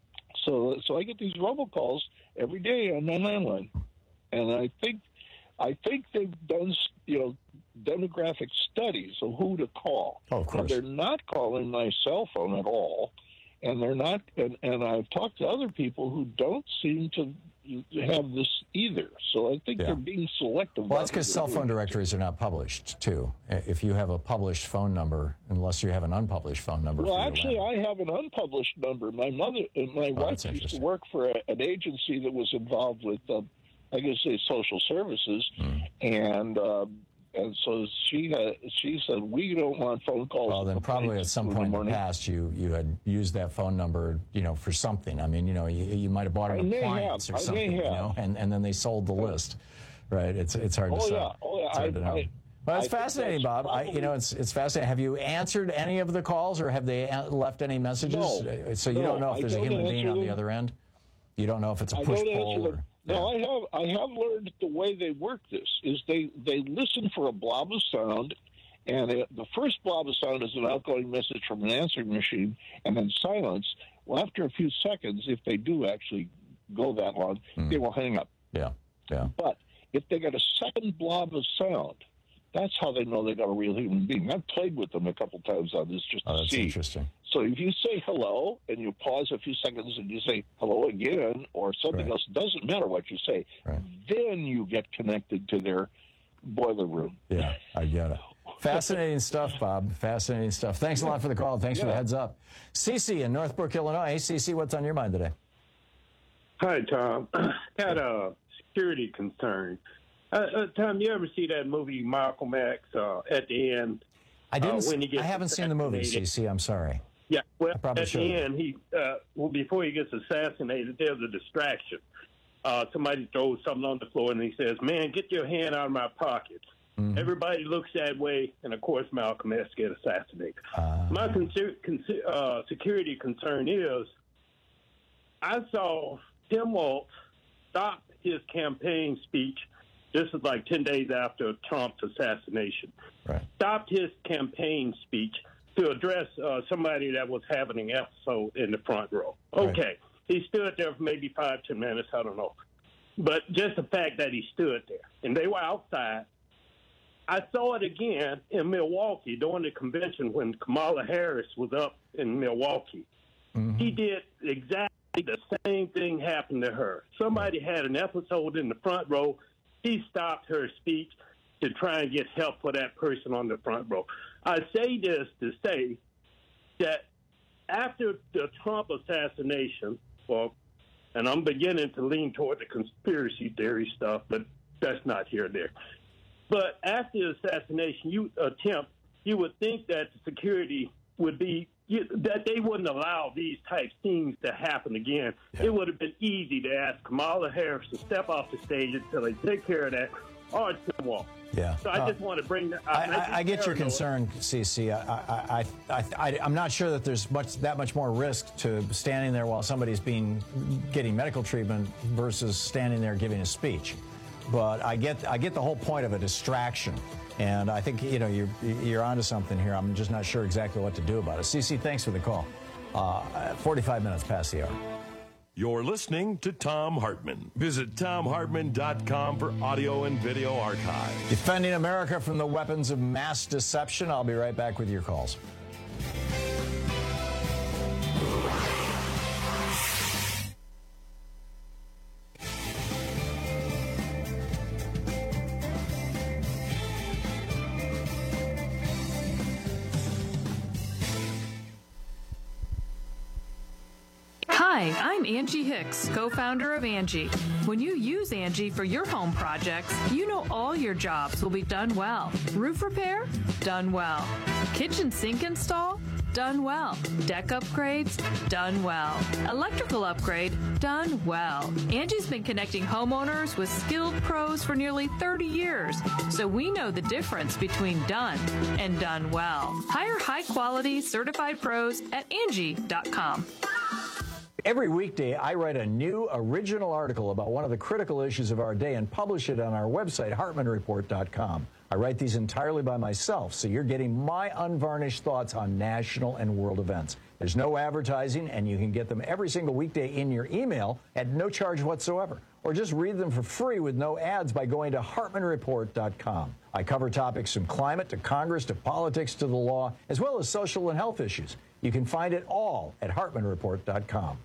So so I get these robocalls every day on my landline. And I think I think they've done, you know, demographic studies of who to call. Oh, of course. Now, they're not calling my cell phone at all. And they're not, and, and I've talked to other people who don't seem to have this either. So I think yeah. they're being selective. Well, that's because cell phone directories are not published, too. If you have a published phone number, unless you have an unpublished phone number. Well, actually, I have an unpublished number. My mother and my oh, wife used to work for a, an agency that was involved with, uh, I guess, say, social services, mm. and uh, and so she had, she said, we don't want phone calls. Well, then probably at some point in the past, you, you had used that phone number, you know, for something. I mean, you know, you, you might have bought an appliance or something, you know, and, and then they sold the list, right? It's it's hard to oh, say. Yeah. Oh, yeah. It's hard I, to know. I, well, it's I fascinating, Bob. I, you know, it's it's fascinating. Have you answered any of the calls, or have they left any messages? No. So you no, don't know if there's a human being on them. the other end? You don't know if it's a I push-pull? Or... No, I have I have learned the way they work this is they, they listen for a blob of sound, and it, the first blob of sound is an outgoing message from an answering machine, and then silence. Well, after a few seconds, if they do actually go that long, mm. they will hang up. Yeah, yeah. But if they get a second blob of sound, that's how they know they got a real human being. I've played with them a couple times on this just oh, to that's see. Interesting. So if you say hello and you pause a few seconds and you say hello again or something right. else, doesn't matter what you say, right. then you get connected to their boiler room. Yeah, I get it. Fascinating stuff, Bob. Fascinating stuff. Thanks a lot for the call. Thanks yeah. for the heads up. Cece in Northbrook, Illinois. Hey, Cece, what's on your mind today? Hi, Tom. Had a security concern. Uh, uh, Tom, you ever see that movie Malcolm X uh, at the end? I didn't. Uh, when he I haven't seen the movie, Cece. I'm sorry. Yeah, well, probably at should. the end, he uh, well before he gets assassinated, there's a distraction. Uh, somebody throws something on the floor, and he says, "Man, get your hand out of my pockets." Mm-hmm. Everybody looks that way, and of course, Malcolm X gets assassinated. Uh, my con- con- uh, security concern is, I saw Tim Walz stop his campaign speech. This is like ten days after Trump's assassination. Right. Stopped his campaign speech to address uh, somebody that was having an episode in the front row. Okay. Right. He stood there for maybe five, ten minutes, I don't know. But just the fact that he stood there, and they were outside. I saw it again in Milwaukee during the convention when Kamala Harris was up in Milwaukee. Mm-hmm. He did exactly the same thing happened to her. Somebody had an episode in the front row. He stopped her speech to try and get help for that person on the front row. I say this to say that after the Trump assassination, well, and I'm beginning to lean toward the conspiracy theory stuff, but that's not here or there. But after the assassination you attempt, you would think that the security would be, you, that they wouldn't allow these type things to happen again. Yeah. It would have been easy to ask Kamala Harris to step off the stage until they take care of that, or Tim Walz. Yeah. So I uh, just want to bring that. I, I, I get your concern, Cece. I, I, I, I, I'm not sure that there's much that much more risk to standing there while somebody's being getting medical treatment versus standing there giving a speech. But I get I get the whole point of a distraction, and I think you know you're you're onto something here. I'm just not sure exactly what to do about it. Cece, thanks for the call. Uh, forty-five minutes past the hour. You're listening to Thom Hartmann. Visit Thom Hartmann dot com for audio and video archive. Defending America from the weapons of mass deception. I'll be right back with your calls. Hi, I'm Angie Hicks, co-founder of Angie. When you use Angie for your home projects, you know all your jobs will be done well. Roof repair? Done well. Kitchen sink install? Done well. Deck upgrades? Done well. Electrical upgrade? Done well. Angie's been connecting homeowners with skilled pros for nearly thirty years, so we know the difference between done and done well. Hire high-quality, certified pros at Angie dot com. Every weekday, I write a new original article about one of the critical issues of our day and publish it on our website, Hartmann Report dot com. I write these entirely by myself, so you're getting my unvarnished thoughts on national and world events. There's no advertising, and you can get them every single weekday in your email at no charge whatsoever. Or just read them for free with no ads by going to Hartmann Report dot com. I cover topics from climate to Congress to politics to the law, as well as social and health issues. You can find it all at Hartmann Report dot com.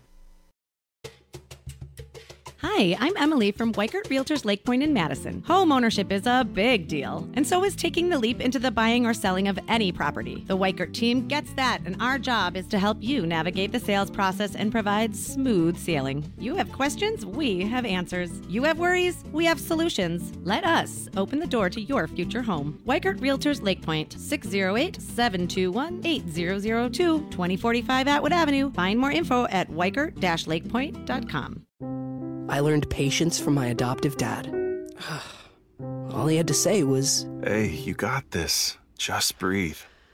Hi, I'm Emily from Weikert Realtors Lake Point in Madison. Home ownership is a big deal, and so is taking the leap into the buying or selling of any property. The Weikert team gets that, and our job is to help you navigate the sales process and provide smooth sailing. You have questions, we have answers. You have worries, we have solutions. Let us open the door to your future home. Weikert Realtors Lake Point, six oh eight, seven two one, eight zero zero two, twenty forty-five Atwood Avenue. Find more info at Weikert dash lake point dot com. I learned patience from my adoptive dad. All he had to say was, "Hey, you got this. Just breathe."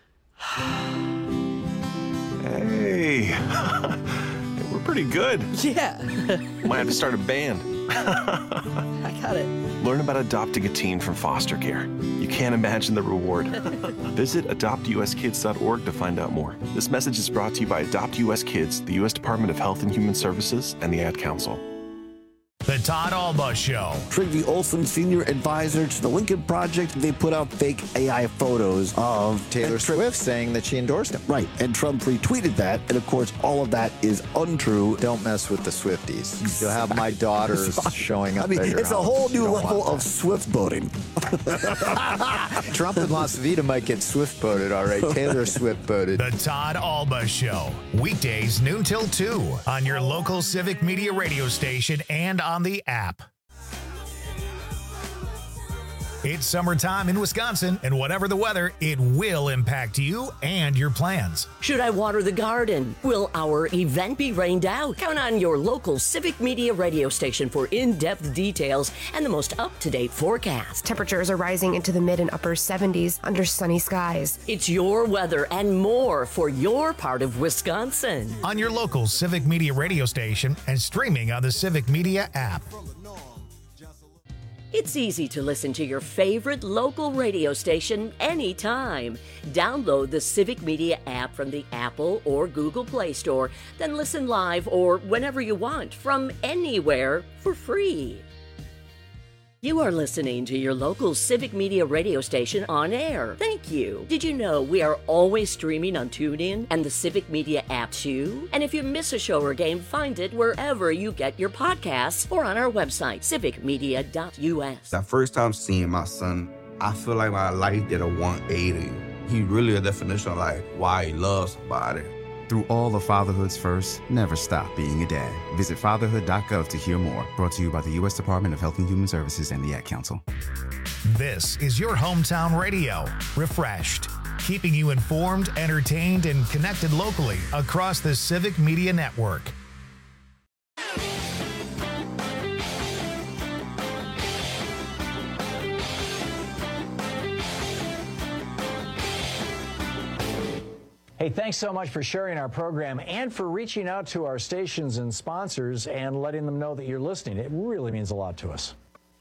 Hey, we're pretty good. Yeah. Might have to start a band. I got it. Learn about adopting a teen from foster care. You can't imagine the reward. Visit adopt U S kids dot org to find out more. This message is brought to you by Adopt U S Kids, the U S Department of Health and Human Services, and the Ad Council. The Todd Alba Show. Trygve Olsen, senior advisor to the Lincoln Project, they put out fake A I photos of Taylor Swift saying that she endorsed him. Right, and Trump retweeted that, and of course, all of that is untrue. Don't mess with the Swifties. You'll have my daughters showing up. I mean, at your it's house. a whole new level of Swift boating. Trump in Las Vegas might get Swift boated, all right. Taylor Swift boated. The Todd Alba Show. Weekdays noon till two on your local Civic Media radio station and on the app. It's summertime in Wisconsin, and whatever the weather, it will impact you and your plans. Should I water the garden? Will our event be rained out? Count on your local Civic Media radio station for in-depth details and the most up-to-date forecast. Temperatures are rising into the mid and upper seventies under sunny skies. It's your weather and more for your part of Wisconsin. On your local Civic Media radio station and streaming on the Civic Media app. It's easy to listen to your favorite local radio station anytime. Download the Civic Media app from the Apple or Google Play Store, then listen live or whenever you want from anywhere for free. You are listening to your local Civic Media radio station on air. Thank you. Did you know we are always streaming on TuneIn and the Civic Media app too? And if you miss a show or game, find it wherever you get your podcasts or on our website, civic media dot U S. That first time seeing my son, I feel like my life did a one eighty. He really a definition of like why he loves somebody. Through all of fatherhood's first, never stop being a dad. Visit fatherhood dot gov to hear more. Brought to you by the U S Department of Health and Human Services and the Ad Council. This is your hometown radio, Refreshed, keeping you informed, entertained, and connected locally across the Civic Media Network. Hey, thanks so much for sharing our program and for reaching out to our stations and sponsors and letting them know that you're listening. It really means a lot to us.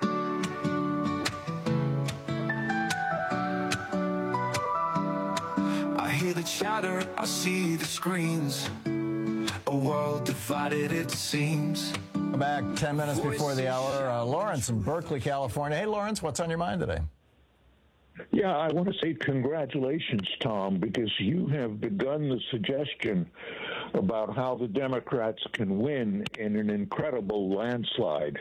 I hear the chatter, I see the screens. A world divided, it seems. Come back ten minutes before the hour. Uh, Lawrence in Berkeley, California. Hey, Lawrence, what's on your mind today? Yeah, I want to say congratulations, Tom, because you have begun the suggestion about how the Democrats can win in an incredible landslide.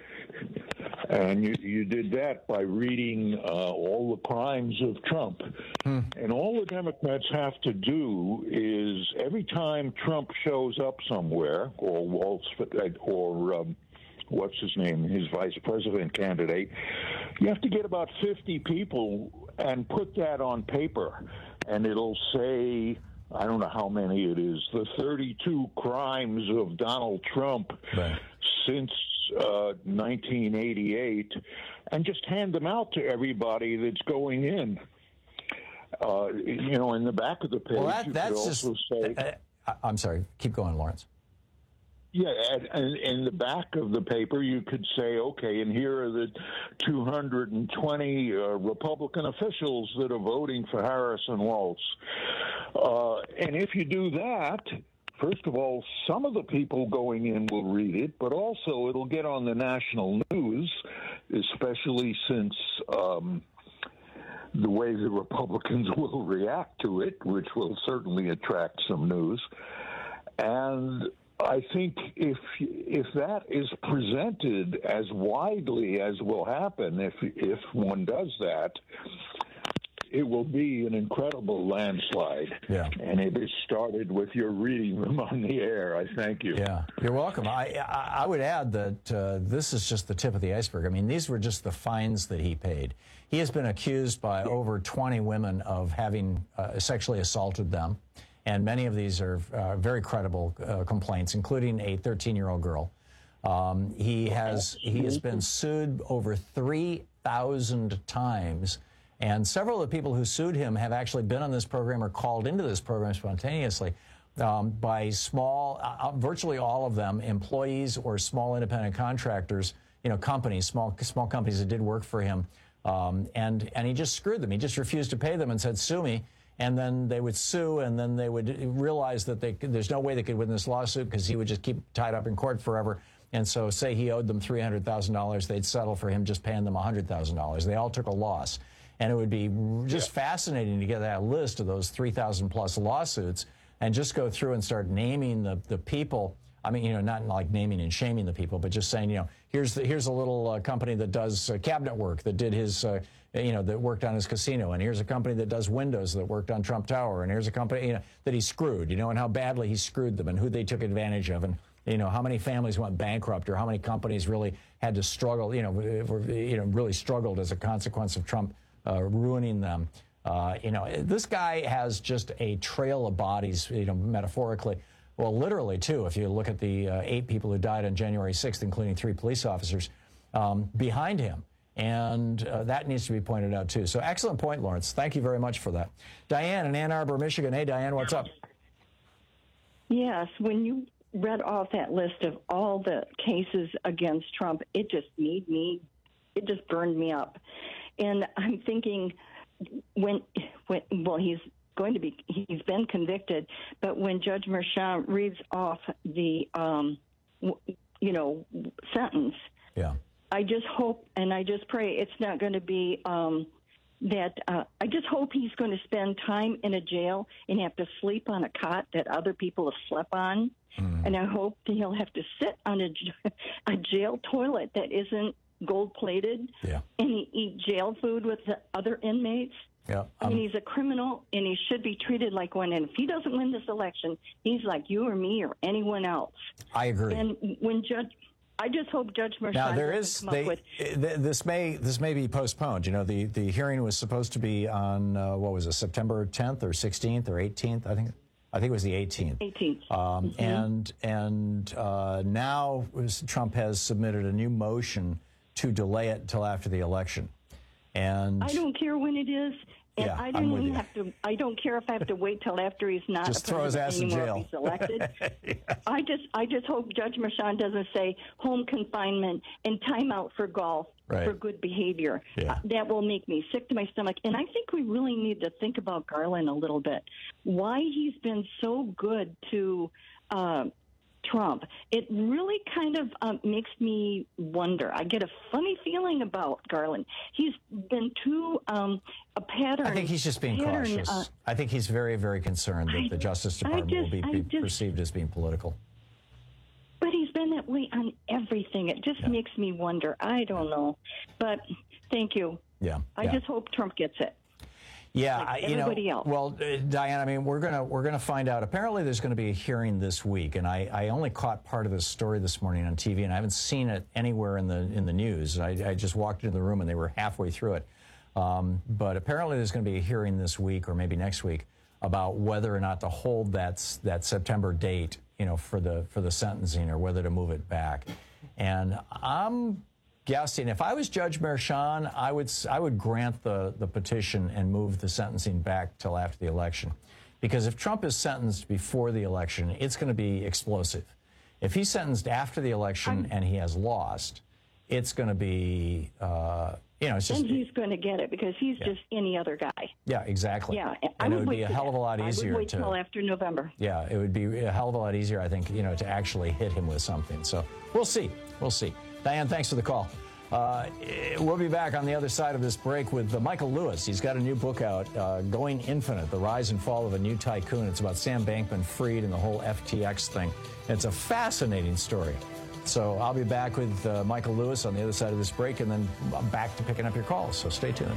And you, you did that by reading uh, all the crimes of Trump. Hmm. And all the Democrats have to do is every time Trump shows up somewhere, or Waltz, or um, what's his name, his vice president candidate, you have to get about fifty people and put that on paper. And it'll say, I don't know how many it is, the thirty-two crimes of Donald Trump right. since uh, nineteen eighty-eight, and just hand them out to everybody that's going in. Uh, you know, in the back of the page, well, that, you that's could also just, say... Uh, I'm sorry. Keep going, Lawrence. Yeah, and in the back of the paper, you could say, okay, and here are the two hundred twenty uh, Republican officials that are voting for Harris and Waltz. Uh, and if you do that, first of all, some of the people going in will read it, but also it'll get on the national news, especially since um, the way the Republicans will react to it, which will certainly attract some news. And I think if if that is presented as widely as will happen, if if one does that, it will be an incredible landslide. Yeah. And it is started with your reading them on the air. I thank you. Yeah, you're welcome. I I, I would add that uh, this is just the tip of the iceberg. I mean, these were just the fines that he paid. He has been accused by over twenty women of having uh, sexually assaulted them. And many of these are uh, very credible uh, complaints, including a thirteen-year-old girl. Um, he has he has been sued over three thousand times, and several of the people who sued him have actually been on this program or called into this program spontaneously um, by small, uh, virtually all of them, employees or small independent contractors, you know, companies, small small companies that did work for him, um, and and he just screwed them. He just refused to pay them and said, "Sue me." And then they would sue, and then they would realize that they could, there's no way they could win this lawsuit because he would just keep tied up in court forever. And so say he owed them three hundred thousand dollars, they'd settle for him just paying them one hundred thousand dollars. They all took a loss. And it would be just yeah. fascinating to get that list of those three thousand plus lawsuits and just go through and start naming the, the people. I mean, you know, not like naming and shaming the people, but just saying, you know, here's the, here's a little uh, company that does uh, cabinet work that did his, uh, you know, that worked on his casino, and here's a company that does windows that worked on Trump Tower, and here's a company, you know, that he screwed, you know, and how badly he screwed them and who they took advantage of, and You know, how many families went bankrupt, or how many companies really had to struggle, you know, were, you know, really struggled as a consequence of Trump uh, ruining them. Uh, you know, this guy has just a trail of bodies, you know, metaphorically. Well, literally, too, if you look at the uh, eight people who died on January sixth, including three police officers, um, behind him. And uh, that needs to be pointed out, too. So excellent point, Lawrence. Thank you very much for that. Diane in Ann Arbor, Michigan. Hey, Diane, what's up? Yes, when you read off that list of all the cases against Trump, it just made me, it just burned me up. And I'm thinking, when, when well, he's going to be, he's been convicted, but when Judge Merchan reads off the, um, you know, sentence, yeah. I just hope and I just pray it's not going to be um, that. Uh, I just hope he's going to spend time in a jail and have to sleep on a cot that other people have slept on. Mm. And I hope that he'll have to sit on a, a jail toilet that isn't gold-plated, yeah. and he eat jail food with the other inmates. Yeah, um, I mean, he's a criminal, and he should be treated like one. And if he doesn't win this election, he's like you or me or anyone else. I agree. And when Judge... I just hope Judge Merchan now there is come they, up with... this may this may be postponed. You know, the the hearing was supposed to be on uh, what was it, September tenth or sixteenth or eighteenth? I think I think it was the eighteenth. eighteenth. Um, mm-hmm. And and uh, now Trump has submitted a new motion to delay it until after the election. And I don't care when it is. And yeah, I I'm don't with even you. have to. I don't care if I have to wait till after he's not Just a throw his ass in anymore jail. if he's elected. yeah. I just, I just hope Judge Merchan doesn't say home confinement and timeout for golf right. for good behavior. Yeah. Uh, that will make me sick to my stomach. And I think we really need to think about Garland a little bit. Why he's been so good to uh, Trump. It really kind of um, makes me wonder. I get a funny feeling about Garland. He's been too um, a pattern. I think he's just being pattern, cautious. Uh, I think he's very, very concerned that I, the Justice Department just, will be, I be just, perceived as being political. But he's been that way on everything. It just yeah. makes me wonder. I don't know. But thank you. Yeah. I yeah. just hope Trump gets it. Yeah, like I, you everybody know, else. well, uh, Diane, I mean, we're gonna we're gonna find out. Apparently, there's going to be a hearing this week, and I, I only caught part of this story this morning on T V, and I haven't seen it anywhere in the in the news. I, I just walked into the room, and they were halfway through it. Um, but apparently, there's going to be a hearing this week, or maybe next week, about whether or not to hold that that September date, you know, for the for the sentencing, or whether to move it back. And I'm guessing, if I was Judge Merchan, I would I would grant the, the petition and move the sentencing back till after the election. Because if Trump is sentenced before the election, it's going to be explosive. If he's sentenced after the election and he has lost, it's going to be, uh, you know, it's just... And he's going to get it because he's yeah. just any other guy. Yeah, exactly. Yeah, and I it would would wait be a for hell of a that. lot easier I would wait to... till after November. Yeah, it would be a hell of a lot easier, I think, you know, to actually hit him with something. So we'll see. We'll see. Diane, thanks for the call. Uh, we'll be back on the other side of this break with uh, Michael Lewis. He's got a new book out, uh, Going Infinite, The Rise and Fall of a New Tycoon. It's about Sam Bankman-Fried and the whole F T X thing. It's a fascinating story. So I'll be back with uh, Michael Lewis on the other side of this break, and then I'm back to picking up your calls. So stay tuned.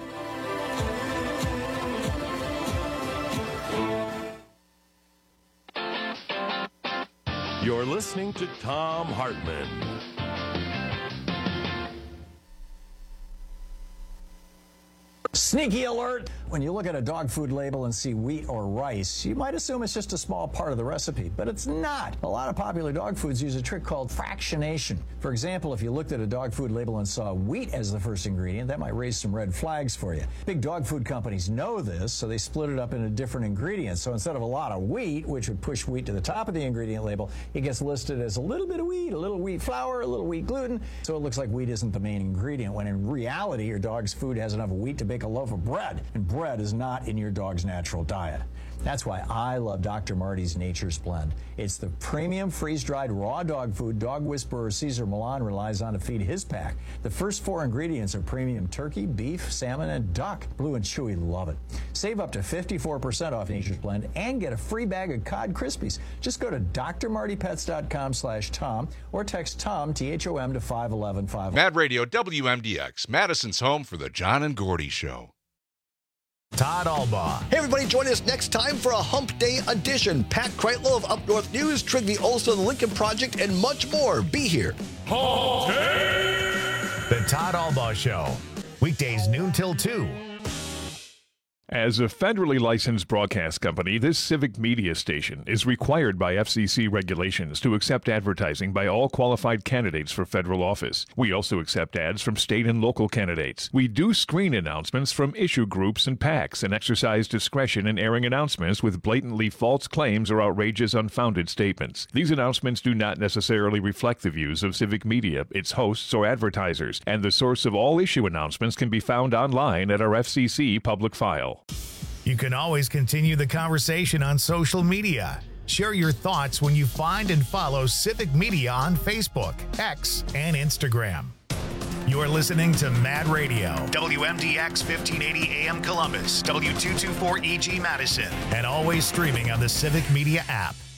You're listening to Thom Hartmann. Sneaky alert! When you look at a dog food label and see wheat or rice, you might assume it's just a small part of the recipe, but it's not. A lot of popular dog foods use a trick called fractionation. For example, if you looked at a dog food label and saw wheat as the first ingredient, that might raise some red flags for you. Big dog food companies know this, so they split it up into different ingredients. So instead of a lot of wheat, which would push wheat to the top of the ingredient label, it gets listed as a little bit of wheat, a little wheat flour, a little wheat gluten, so it looks like wheat isn't the main ingredient, when in reality, your dog's food has enough wheat to bake a loaf of bread, and bread is not in your dog's natural diet. That's why I love Doctor Marty's Nature's Blend. It's the premium freeze-dried raw dog food dog whisperer Cesar Millan relies on to feed his pack. The first four ingredients are premium turkey, beef, salmon, and duck. Blue and Chewy love it. Save up to fifty-four percent off Nature's Blend and get a free bag of Cod Krispies. Just go to D R marty pets dot com slash Tom or text Tom, T H O M, to five one one five. Mad Radio W M D X, Madison's home for the John and Gordy Show. Todd Albaugh. Hey, everybody, join us next time for a Hump Day edition. Pat Kreitlow of Up North News, Trygve Olson of the Lincoln Project, and much more. Be here. Hump Day! The Todd Albaugh Show. Weekdays noon till two. As a federally licensed broadcast company, this civic media station is required by F C C regulations to accept advertising by all qualified candidates for federal office. We also accept ads from state and local candidates. We do screen announcements from issue groups and PACs and exercise discretion in airing announcements with blatantly false claims or outrageous unfounded statements. These announcements do not necessarily reflect the views of civic media, its hosts, or advertisers, and the source of all issue announcements can be found online at our F C C public file. You can always continue the conversation on social media. Share your thoughts when you find and follow Civic Media on Facebook, X, and Instagram. You're listening to Mad Radio, W M D X fifteen eighty A M Columbus, W two twenty-four E G Madison, and always streaming on the Civic Media app.